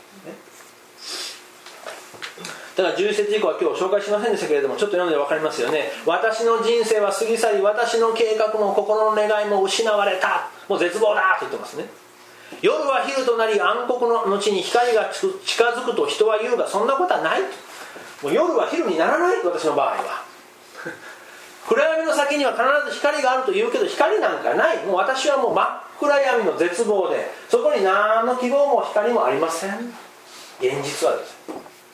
だからじゅういち節以降は今日紹介しませんでしたけれども、ちょっと読んで分かりますよね。私の人生は過ぎ去り、私の計画も心の願いも失われた、もう絶望だと言ってますね。夜は昼となり、暗黒の後に光が近づくと人は言うが、そんなことはない。もう夜は昼にならないと、私の場合は暗闇の先には必ず光があると言うけど、光なんかない。もう私はもう真っ暗闇の絶望で、そこに何の希望も光もありません。現実はです。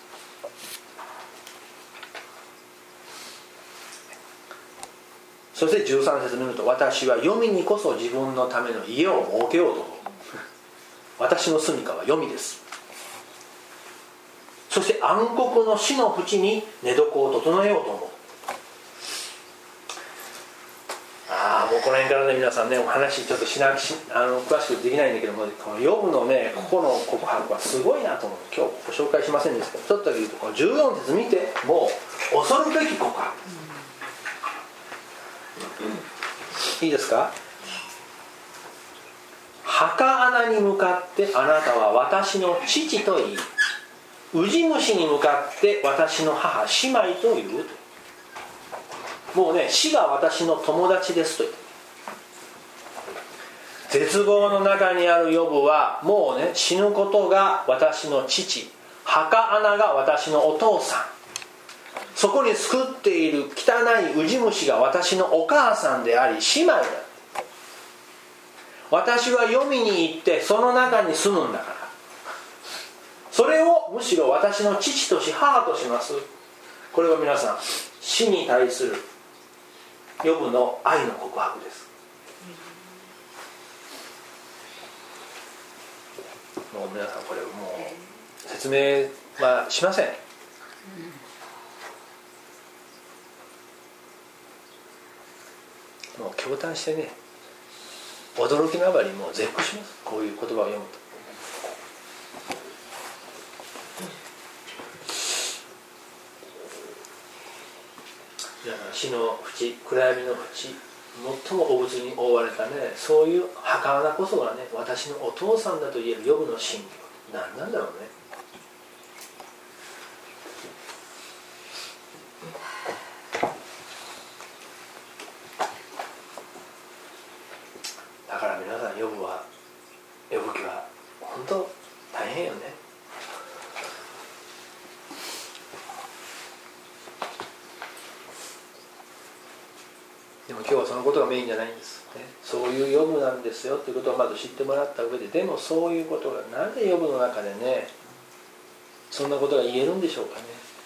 そしてじゅうさん節見ると、私は黄泉にこそ自分のための家を設けようと思う。私の住処は黄泉です。そして暗黒の死の淵に寝床を整えようと思う。ああ、もうこの辺からね、皆さんね、お話ちょっとしなしあの詳しくできないんだけども、このヨブのね、ここの告白はすごいなと思う。今日ご紹介しませんでしたけど、ちょっとだけ言うと、このじゅうよん節見て、もう恐るべき告白。いいですか？墓穴に向かってあなたは私の父と言い、ウジ虫に向かって私の母姉妹と言う。もうね、死が私の友達ですと言って、絶望の中にあるヨブはもうね、死ぬことが私の父、墓穴が私のお父さん、そこに作っている汚いウジ虫が私のお母さんであり姉妹だ。私は黄泉に行ってその中に住むんだから、それをむしろ私の父とし母とします。これは皆さん、死に対するヨブの愛の告白です。もう皆さん、これもう説明はしません。もう驚嘆してね、驚きのあまりもう絶句します。こういう言葉を読むと。だから死の淵、暗闇の淵、最も汚物に覆われたね、そういう墓穴こそがね、私のお父さんだと言えるヨブの心境、何なんだろうね。だから皆さん、ヨブはヨブ記は本当大変よね。 のことがメインじゃないんです、ね、そういうヨブなんですよということをまず知ってもらった上で、でもそういうことがなぜヨブの中でねそんなことが言えるんでしょうかね。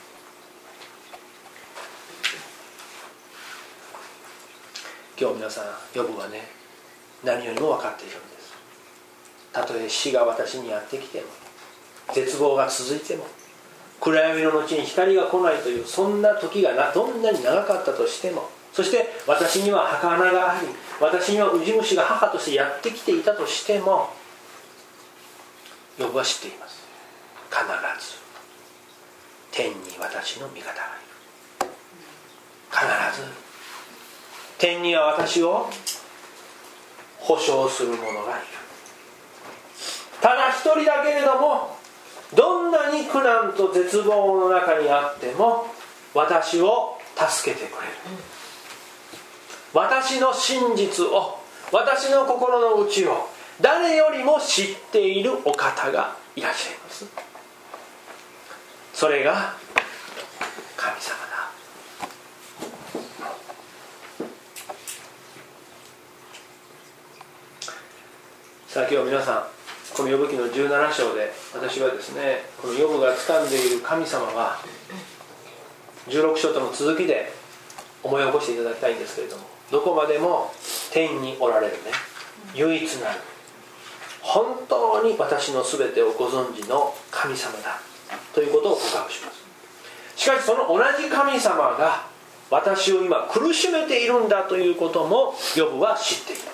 今日皆さんヨブはね何よりも分かっているんです。たとえ死が私にやってきても、絶望が続いても、暗闇の後に光が来ないというそんな時がなどんなに長かったとしても、そして私には墓穴があり、私にはウジ虫が母としてやってきていたとしても、ヨブは知っています。必ず天に私の味方がいる。必ず天には私を保証する者がいる。ただ一人だけれども、どんなに苦難と絶望の中にあっても私を助けてくれる。私の真実を、私の心の内を誰よりも知っているお方がいらっしゃいます。それが神様だ。さあ今日皆さん、このヨブ記のじゅうなな章で私はですね、このヨブが掴んでいる神様はじゅうろく章との続きで思い起こしていただきたいんですけれども、どこまでも天におられるね唯一なる本当に私の全てをご存知の神様だということを告白します。しかしその同じ神様が私を今苦しめているんだということもヨブは知っています。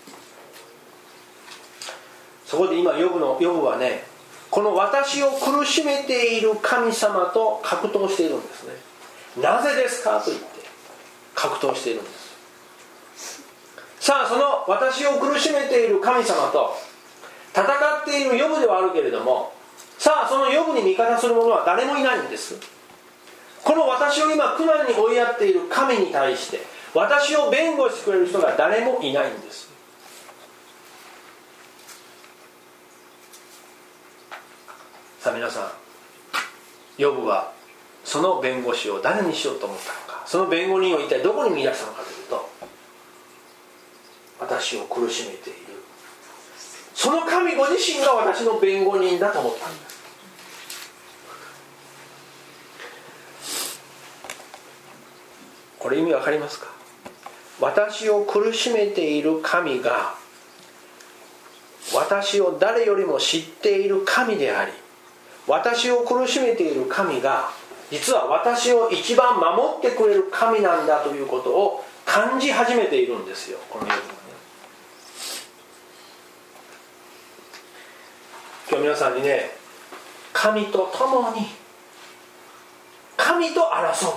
そこで今ヨブのヨブはね、この私を苦しめている神様と格闘しているんですね。なぜですかと言って格闘しているんです。さあその私を苦しめている神様と戦っているヨブではあるけれども、さあそのヨブに味方する者は誰もいないんです。この私を今苦難に追いやっている神に対して私を弁護してくれる人が誰もいないんです。さあ皆さん、ヨブはその弁護士を誰にしようと思ったのか、その弁護人を一体どこに見出したのかというと、私を苦しめているその神ご自身が私の弁護人だと思ったんです。これ意味わかりますか？私を苦しめている神が私を誰よりも知っている神であり、私を苦しめている神が実は私を一番守ってくれる神なんだということを感じ始めているんですよ、このヨブはね。今日皆さんにね、神と共に神と争う、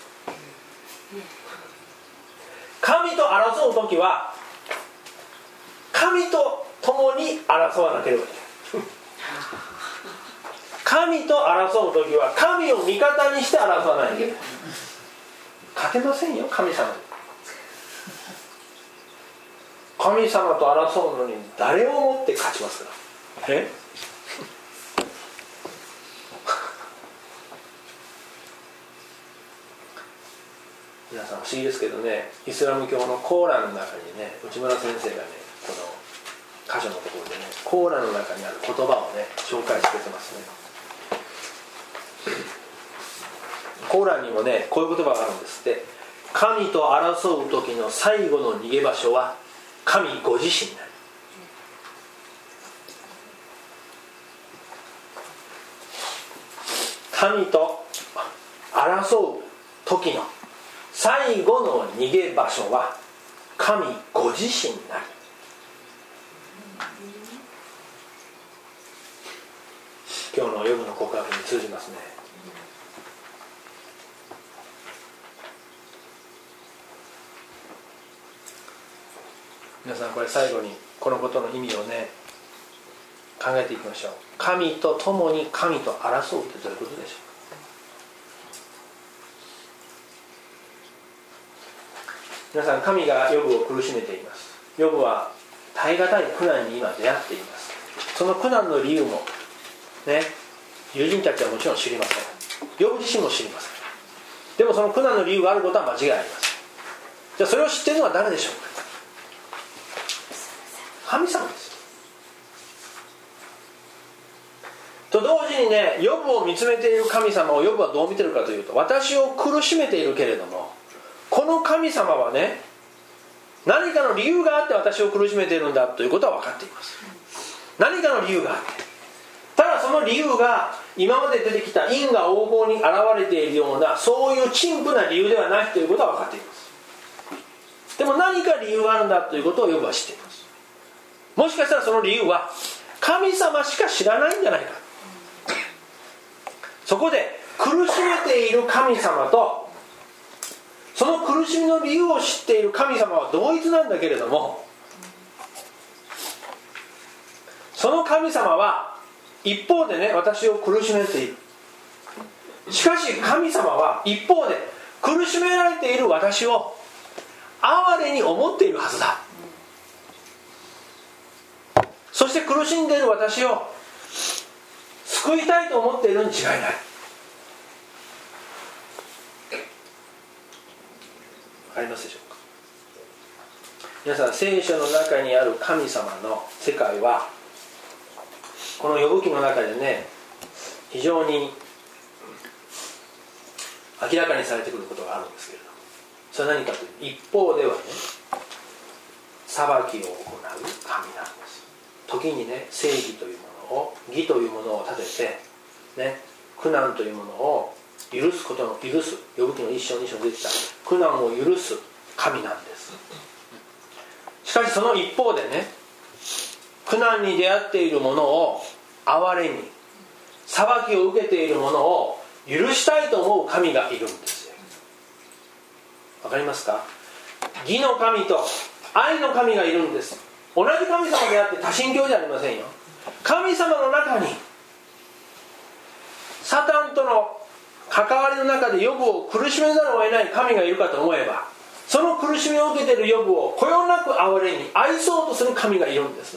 神と争うときは神と共に争わなければいけない神と争うときは神を味方にして争わないといけない。勝てませんよ、神様に。神様と争うのに誰をもって勝ちますか？え皆さん不思議ですけどね、イスラム教のコーランの中にね、内村先生がね、この箇所のところでね、コーランの中にある言葉をね紹介してくれてますね。コーランにもねこういう言葉があるんですって。神と争う時の最後の逃げ場所は神ご自身なり。神と争う時の最後の逃げ場所は神ご自身なり。今日のヨブの告白に通じますね。皆さんこれ最後にこのことの意味をね考えていきましょう。神と共に神と争うってどういうことでしょう。皆さん、神がヨブを苦しめています。ヨブは耐え難い苦難に今出会っています。その苦難の理由もね、友人たちはもちろん知りません。ヨブ自身も知りません。でもその苦難の理由があることは間違いありません。 じゃあそれを知っているのは誰でしょうか。神様です。と同時にね、ヨブを見つめている神様をヨブはどう見てるかというと、私を苦しめているけれども、この神様はね、何かの理由があって私を苦しめているんだということは分かっています。何かの理由があって、ただその理由が今まで出てきた因果応報に現れているような、そういう陳腐な理由ではないということは分かっています。でも何か理由があるんだということをヨブは知っています。もしかしたらその理由は神様しか知らないんじゃないか。そこで苦しめている神様とその苦しみの理由を知っている神様は同一なんだけれども、その神様は一方でね、私を苦しめている。しかし神様は一方で苦しめられている私を哀れに思っているはずだ。そして苦しんでいる私を救いたいと思っているに違いない。わかりますでしょうか。皆さん、聖書の中にある神様の世界はこのヨブ記の中でね、非常に明らかにされてくることがあるんですけれども、それは何かというと、一方ではね、裁きを行う神なんです。時にね、正義というものを、義というものを立てて、ね、苦難というものを許すことの許す、ヨブ記の一章二章に出てきた苦難を許す神なんです。しかしその一方でね、苦難に出会っているものを憐れみ、裁きを受けているものを許したいと思う神がいるんですよ。わかりますか。義の神と愛の神がいるんです。同じ神様であって多神教じゃありませんよ。神様の中にサタンとの関わりの中でヨブを苦しめざるを得ない神がいるかと思えば、その苦しみを受けているヨブをこよなく憐れに愛そうとする神がいるんです。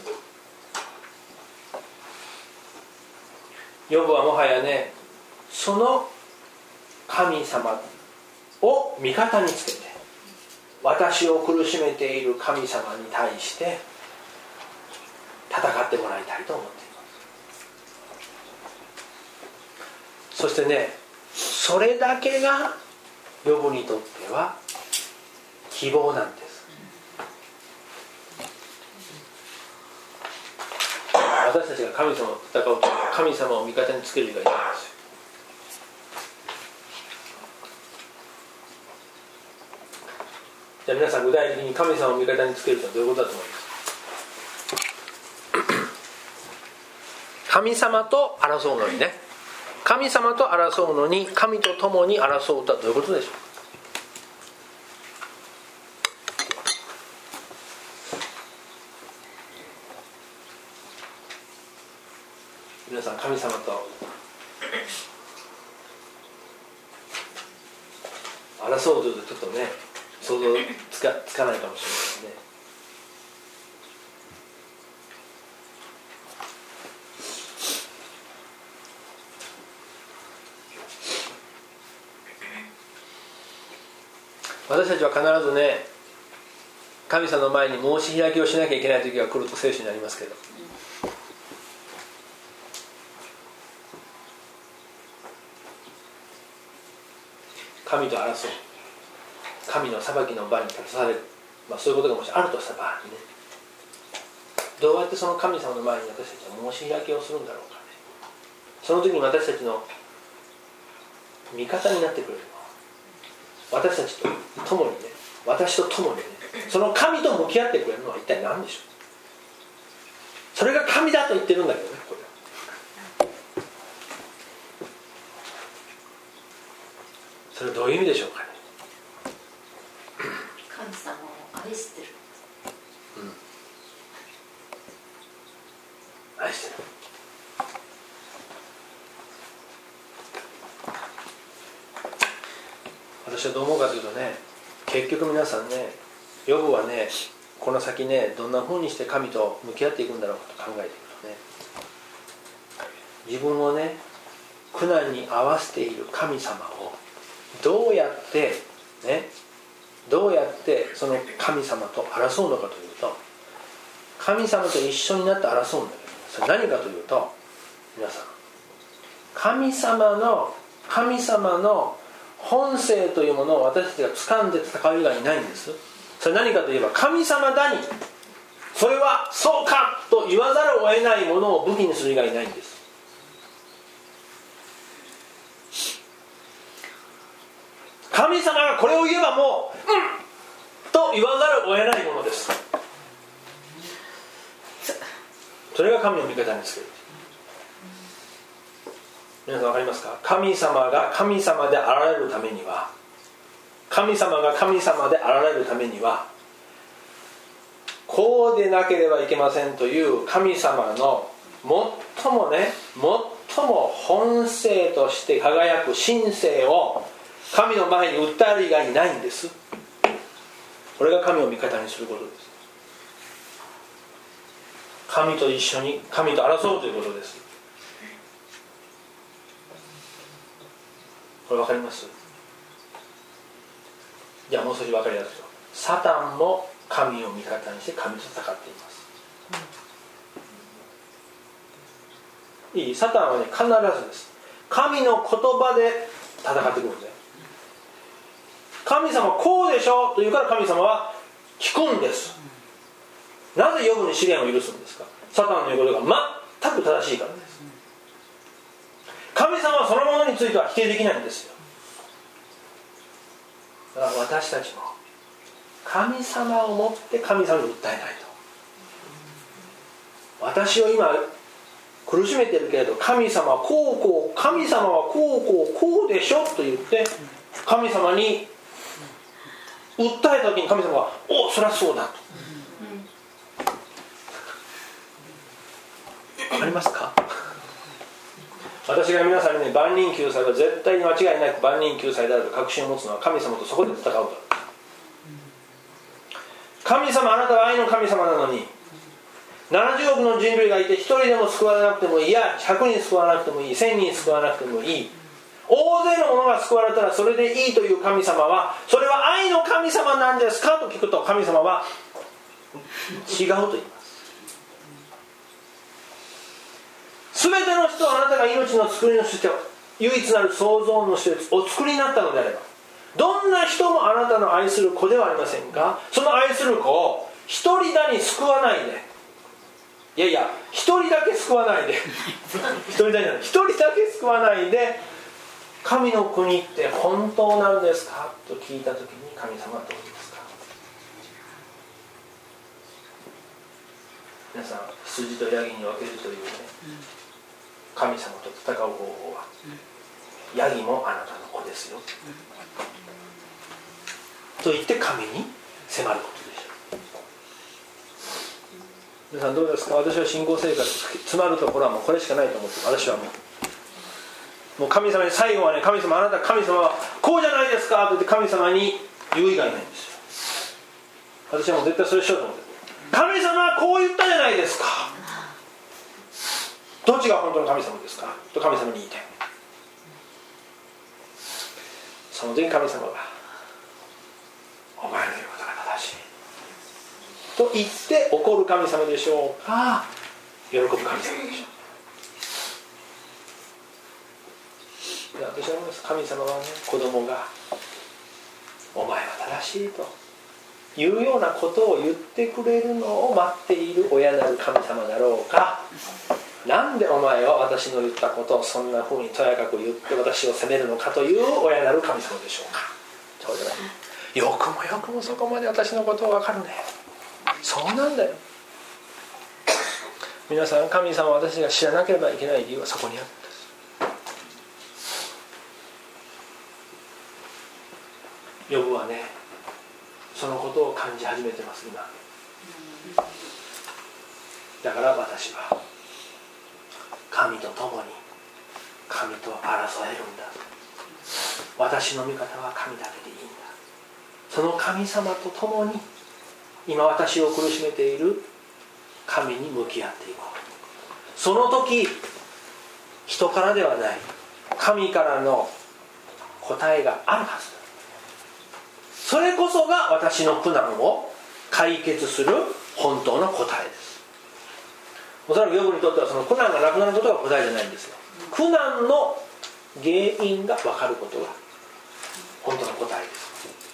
ヨブはもはやね、その神様を味方につけて、私を苦しめている神様に対して戦ってもらいたいと思っています。そしてね、それだけがヨブにとっては希望なんです。私たちが神様と戦うと、神様を味方につける以外ないんですよ。じゃあ皆さん、具体的に神様を味方につけるとはどういうことだと思います？神様と争うのにね、神様と争うのに神と共に争うとはどういうことでしょうか。皆さん、神様と争うというとちょっとね、想像つか、つかないかもしれないですね。私たちは必ずね、神様の前に申し開きをしなきゃいけない時が来ると聖書になりますけど、神と争う、神の裁きの場に立たされる、まあ、そういうことがもしあるとした場合にね、どうやってその神様の前に私たちは申し開きをするんだろうかね。その時に私たちの味方になってくれるのは、私たちと共にね、私と共にね、その神と向き合ってくれるのは一体何でしょう。それが神だと言ってるんだけどね、これそれはどういう意味でしょうかね。 神様を愛してる、 うん、愛してる。私はどう思うかというとね、結局皆さんね、ヨブはね、この先ね、どんな風にして神と向き合っていくんだろうかと考えていくとね、自分をね、苦難に合わせている神様をどうやってね、 どうやってその神様と争うのかというと、神様と一緒になって争うんだけど、それ何かというと、皆さん、神様の神様の本性というものを私たちが掴んで戦う以外にないんです。それ何かといえば、神様だにそれはそうかと言わざるを得ないものを武器にする以外にないんです。神様がこれを言えばもううんと言わざるを得ないものです。それが神の味方につける。皆さん分かりますか？神様が神様であられるためには、神様が神様であられるためには、こうでなければいけませんという神様の最もね、最も本性として輝く神性を神の前に訴える以外にないんです。これが神を味方にすることです。神と一緒に神と争うということです。これ分かります？じゃあもう少し分かりやすく、サタンも神を味方にして神と戦っています、うん、いい？サタンはね、必ずです。神の言葉で戦ってくるんですね。神様こうでしょと言うから神様は聞くんです。なぜヨブに試練を許すんですか？サタンの言うことが全く正しいからです。神様はそのものについては否定できないんですよ。だから私たちも神様をもって神様に訴えないと。私を今苦しめてるけれど、神様はこうこう、神様はこうこうこうでしょと言って神様に訴えた時に神様はおそりゃそうだと、わかりますか？私が皆さんにね、万人救済は絶対に間違いなく万人救済であると確信を持つのは神様とそこで戦うから。神様、あなたは愛の神様なのに、ななじゅうおくの人類がいてひとりでも救わなくてもいい、いやひゃくにん救わなくてもいい、せんにん救わなくてもいい、大勢の者が救われたらそれでいいという神様は、それは愛の神様なんですかと聞くと、神様は違うと言います。すべての人をあなたが命の作り主として唯一なる創造主でお作りになったのであれば、どんな人もあなたの愛する子ではありませんか？その愛する子を一人だに救わないで、いやいや一人だけ救わないで一人だけ一人だけ救わないで、神の国って本当なんですかと聞いたときに神様はどう言いますか？皆さん、羊とヤギに分けるというね、神様と戦う方法は、ヤギもあなたの子ですよと言って神に迫ることでしょう。皆さんどうですか？私は信仰生活詰まるところはもうこれしかないと思って、私はもうもう神様に最後はね、神様あなた神様はこうじゃないですかと言って神様に言う以外ないんですよ。私はもう絶対それしようと思って、神様はこう言ったじゃないですか、どっちが本当の神様ですかと神様に言いたい。その時に神様がお前の言うことが正しいと言って怒る神様でしょうか、喜ぶ神様でしょう。私は思います。神様はね、子供がお前は正しいというようなことを言ってくれるのを待っている親なる神様だろうか、なんでお前は私の言ったことをそんな風にとやかく言って私を責めるのかという親なる神様でしょうか。そうじゃない、よくもよくもそこまで私のことを分かるね。そうなんだよ。皆さん、神様は私が知らなければいけない理由はそこにあるんです。ヨブはね、そのことを感じ始めてます今。だから私は神と共に神と争えるんだ、私の味方は神だけでいいんだ、その神様と共に今私を苦しめている神に向き合っていこう。その時人からではない神からの答えがあるはずだ。 それこそが私の苦難を解決する本当の答えです。おそらくヨブにとってはその苦難がなくなることが答えじゃないんですよ。苦難の原因が分かることが本当の答えです。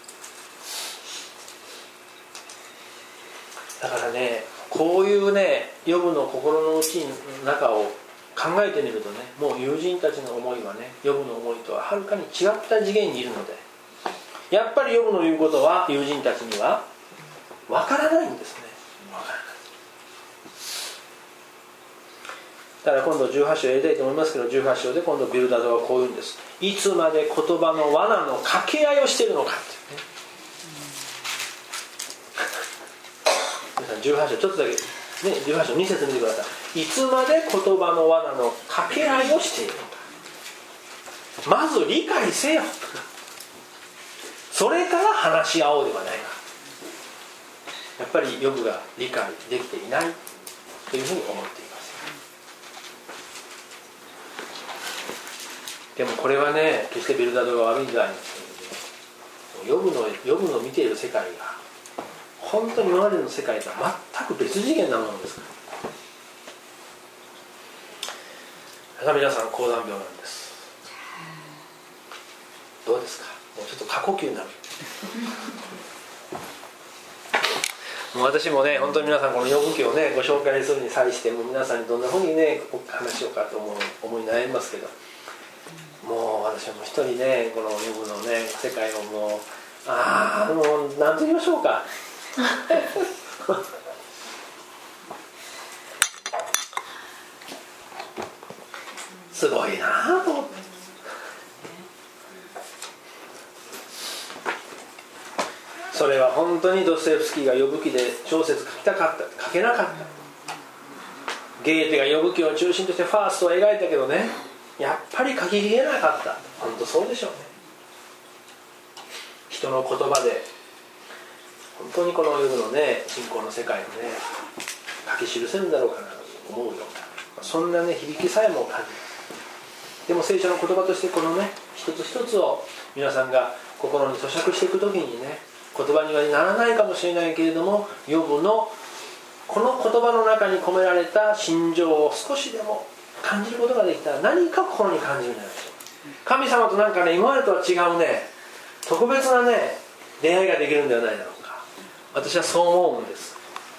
だからね、こういうね、ヨブの心の内の中を考えてみるとね、もう友人たちの思いはね、ヨブの思いとははるかに違った次元にいるので、やっぱりヨブの言うことは友人たちには分からないんですね。分からない。だから今度じゅうはち章やりたいと思いますけど、じゅうはち章で今度ビルダードはこう言うんです。いつまで言葉の罠の掛け合いをしているのかっていうね。皆さんじゅうはち章ちょっとだけ、ね、じゅうはち章に節見てください。いつまで言葉の罠の掛け合いをしているのか。まず理解せよ。それから話し合おうではないか。やっぱりヨブが理解できていないというふうに思っています。でもこれはね、決してビルダードが悪いんじゃないんですけど、ヨブの、ヨブの見ている世界が本当に今までの世界とは全く別次元なものですから。だから皆さん高山病なんです。どうですか。もうちょっと過呼吸になる。もう私もね、本当に皆さんこのヨブ記をねご紹介するに際しても皆さんにどんなふうにね話しようかと思う思い悩みますけど、もう私はもう一人ねこのヨブのね世界をもうああもう何と言いましょうかすごいなと思って。それは本当にドストエフスキーがヨブ記で小説書きたかった、書けなかった。ゲーテがヨブ記を中心としてファーストを描いたけどね、やっぱり書ききれなかった。本当そうでしょうね。人の言葉で本当にこのヨブのね信仰の世界をね書き記せるんだろうかなと思うような、そんなね響きさえも感じる。でも聖書の言葉としてこのね一つ一つを皆さんが心に咀嚼していくときにね、言葉にはならないかもしれないけれども、ヨブのこの言葉の中に込められた心情を少しでも感じることができたら何か心に感じるんじゃないでしょう。神様となんかね今までとは違うね特別なね出会いができるんではないだろうか。私はそう思うんです。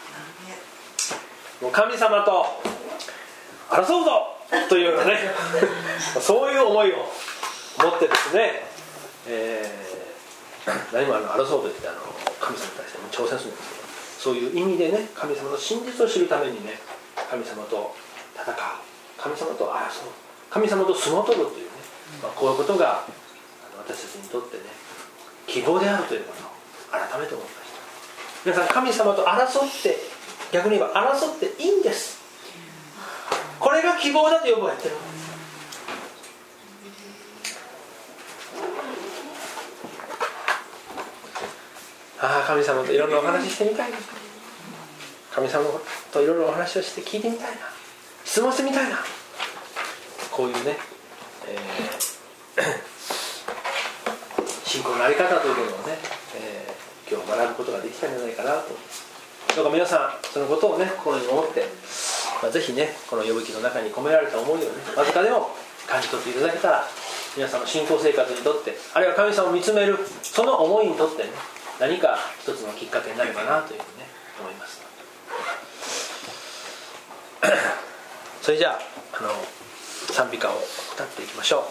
もう神様と争うぞというようなねそういう思いを持ってですね、えー、何もあの争うといってあの神様に対して挑戦するんですけど、そういう意味でね神様の真実を知るためにね神様と戦う、神様と争う、神様と相撲を取るというね、まあ、こういうことが私たちにとってね希望であるということを改めて思いました。皆さん神様と争って逆に言えば争っていいんです。これが希望だとヨブは言ってる。ああ神様といろんなお話してみたいな、神様といろいろお話をして聞いてみたいな、質問してみたいな、こういうね、えー、信仰の在り方というものをね、えー、今日学ぶことができたんじゃないかなと思います。どうか皆さんそのことをね心に思って、まあ、ぜひねこのヨブ記の中に込められた思いをねわずかでも感じ取っていただけたら、皆さんの信仰生活にとって、あるいは神様を見つめるその思いにとってね何か一つのきっかけになればなというふうにね思います。それじゃあ、あの賛美歌を歌っていきましょう。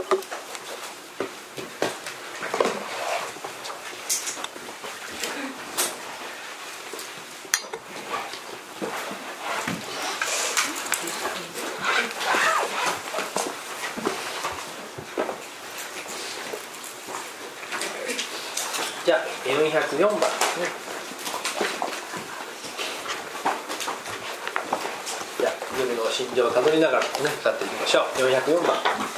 じゃあよんひゃくよんばんですね。じゃあ夜の心情をたどりながらね歌っていきましょう。よんひゃくよんばん。はい、お願いします。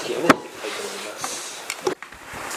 式よね。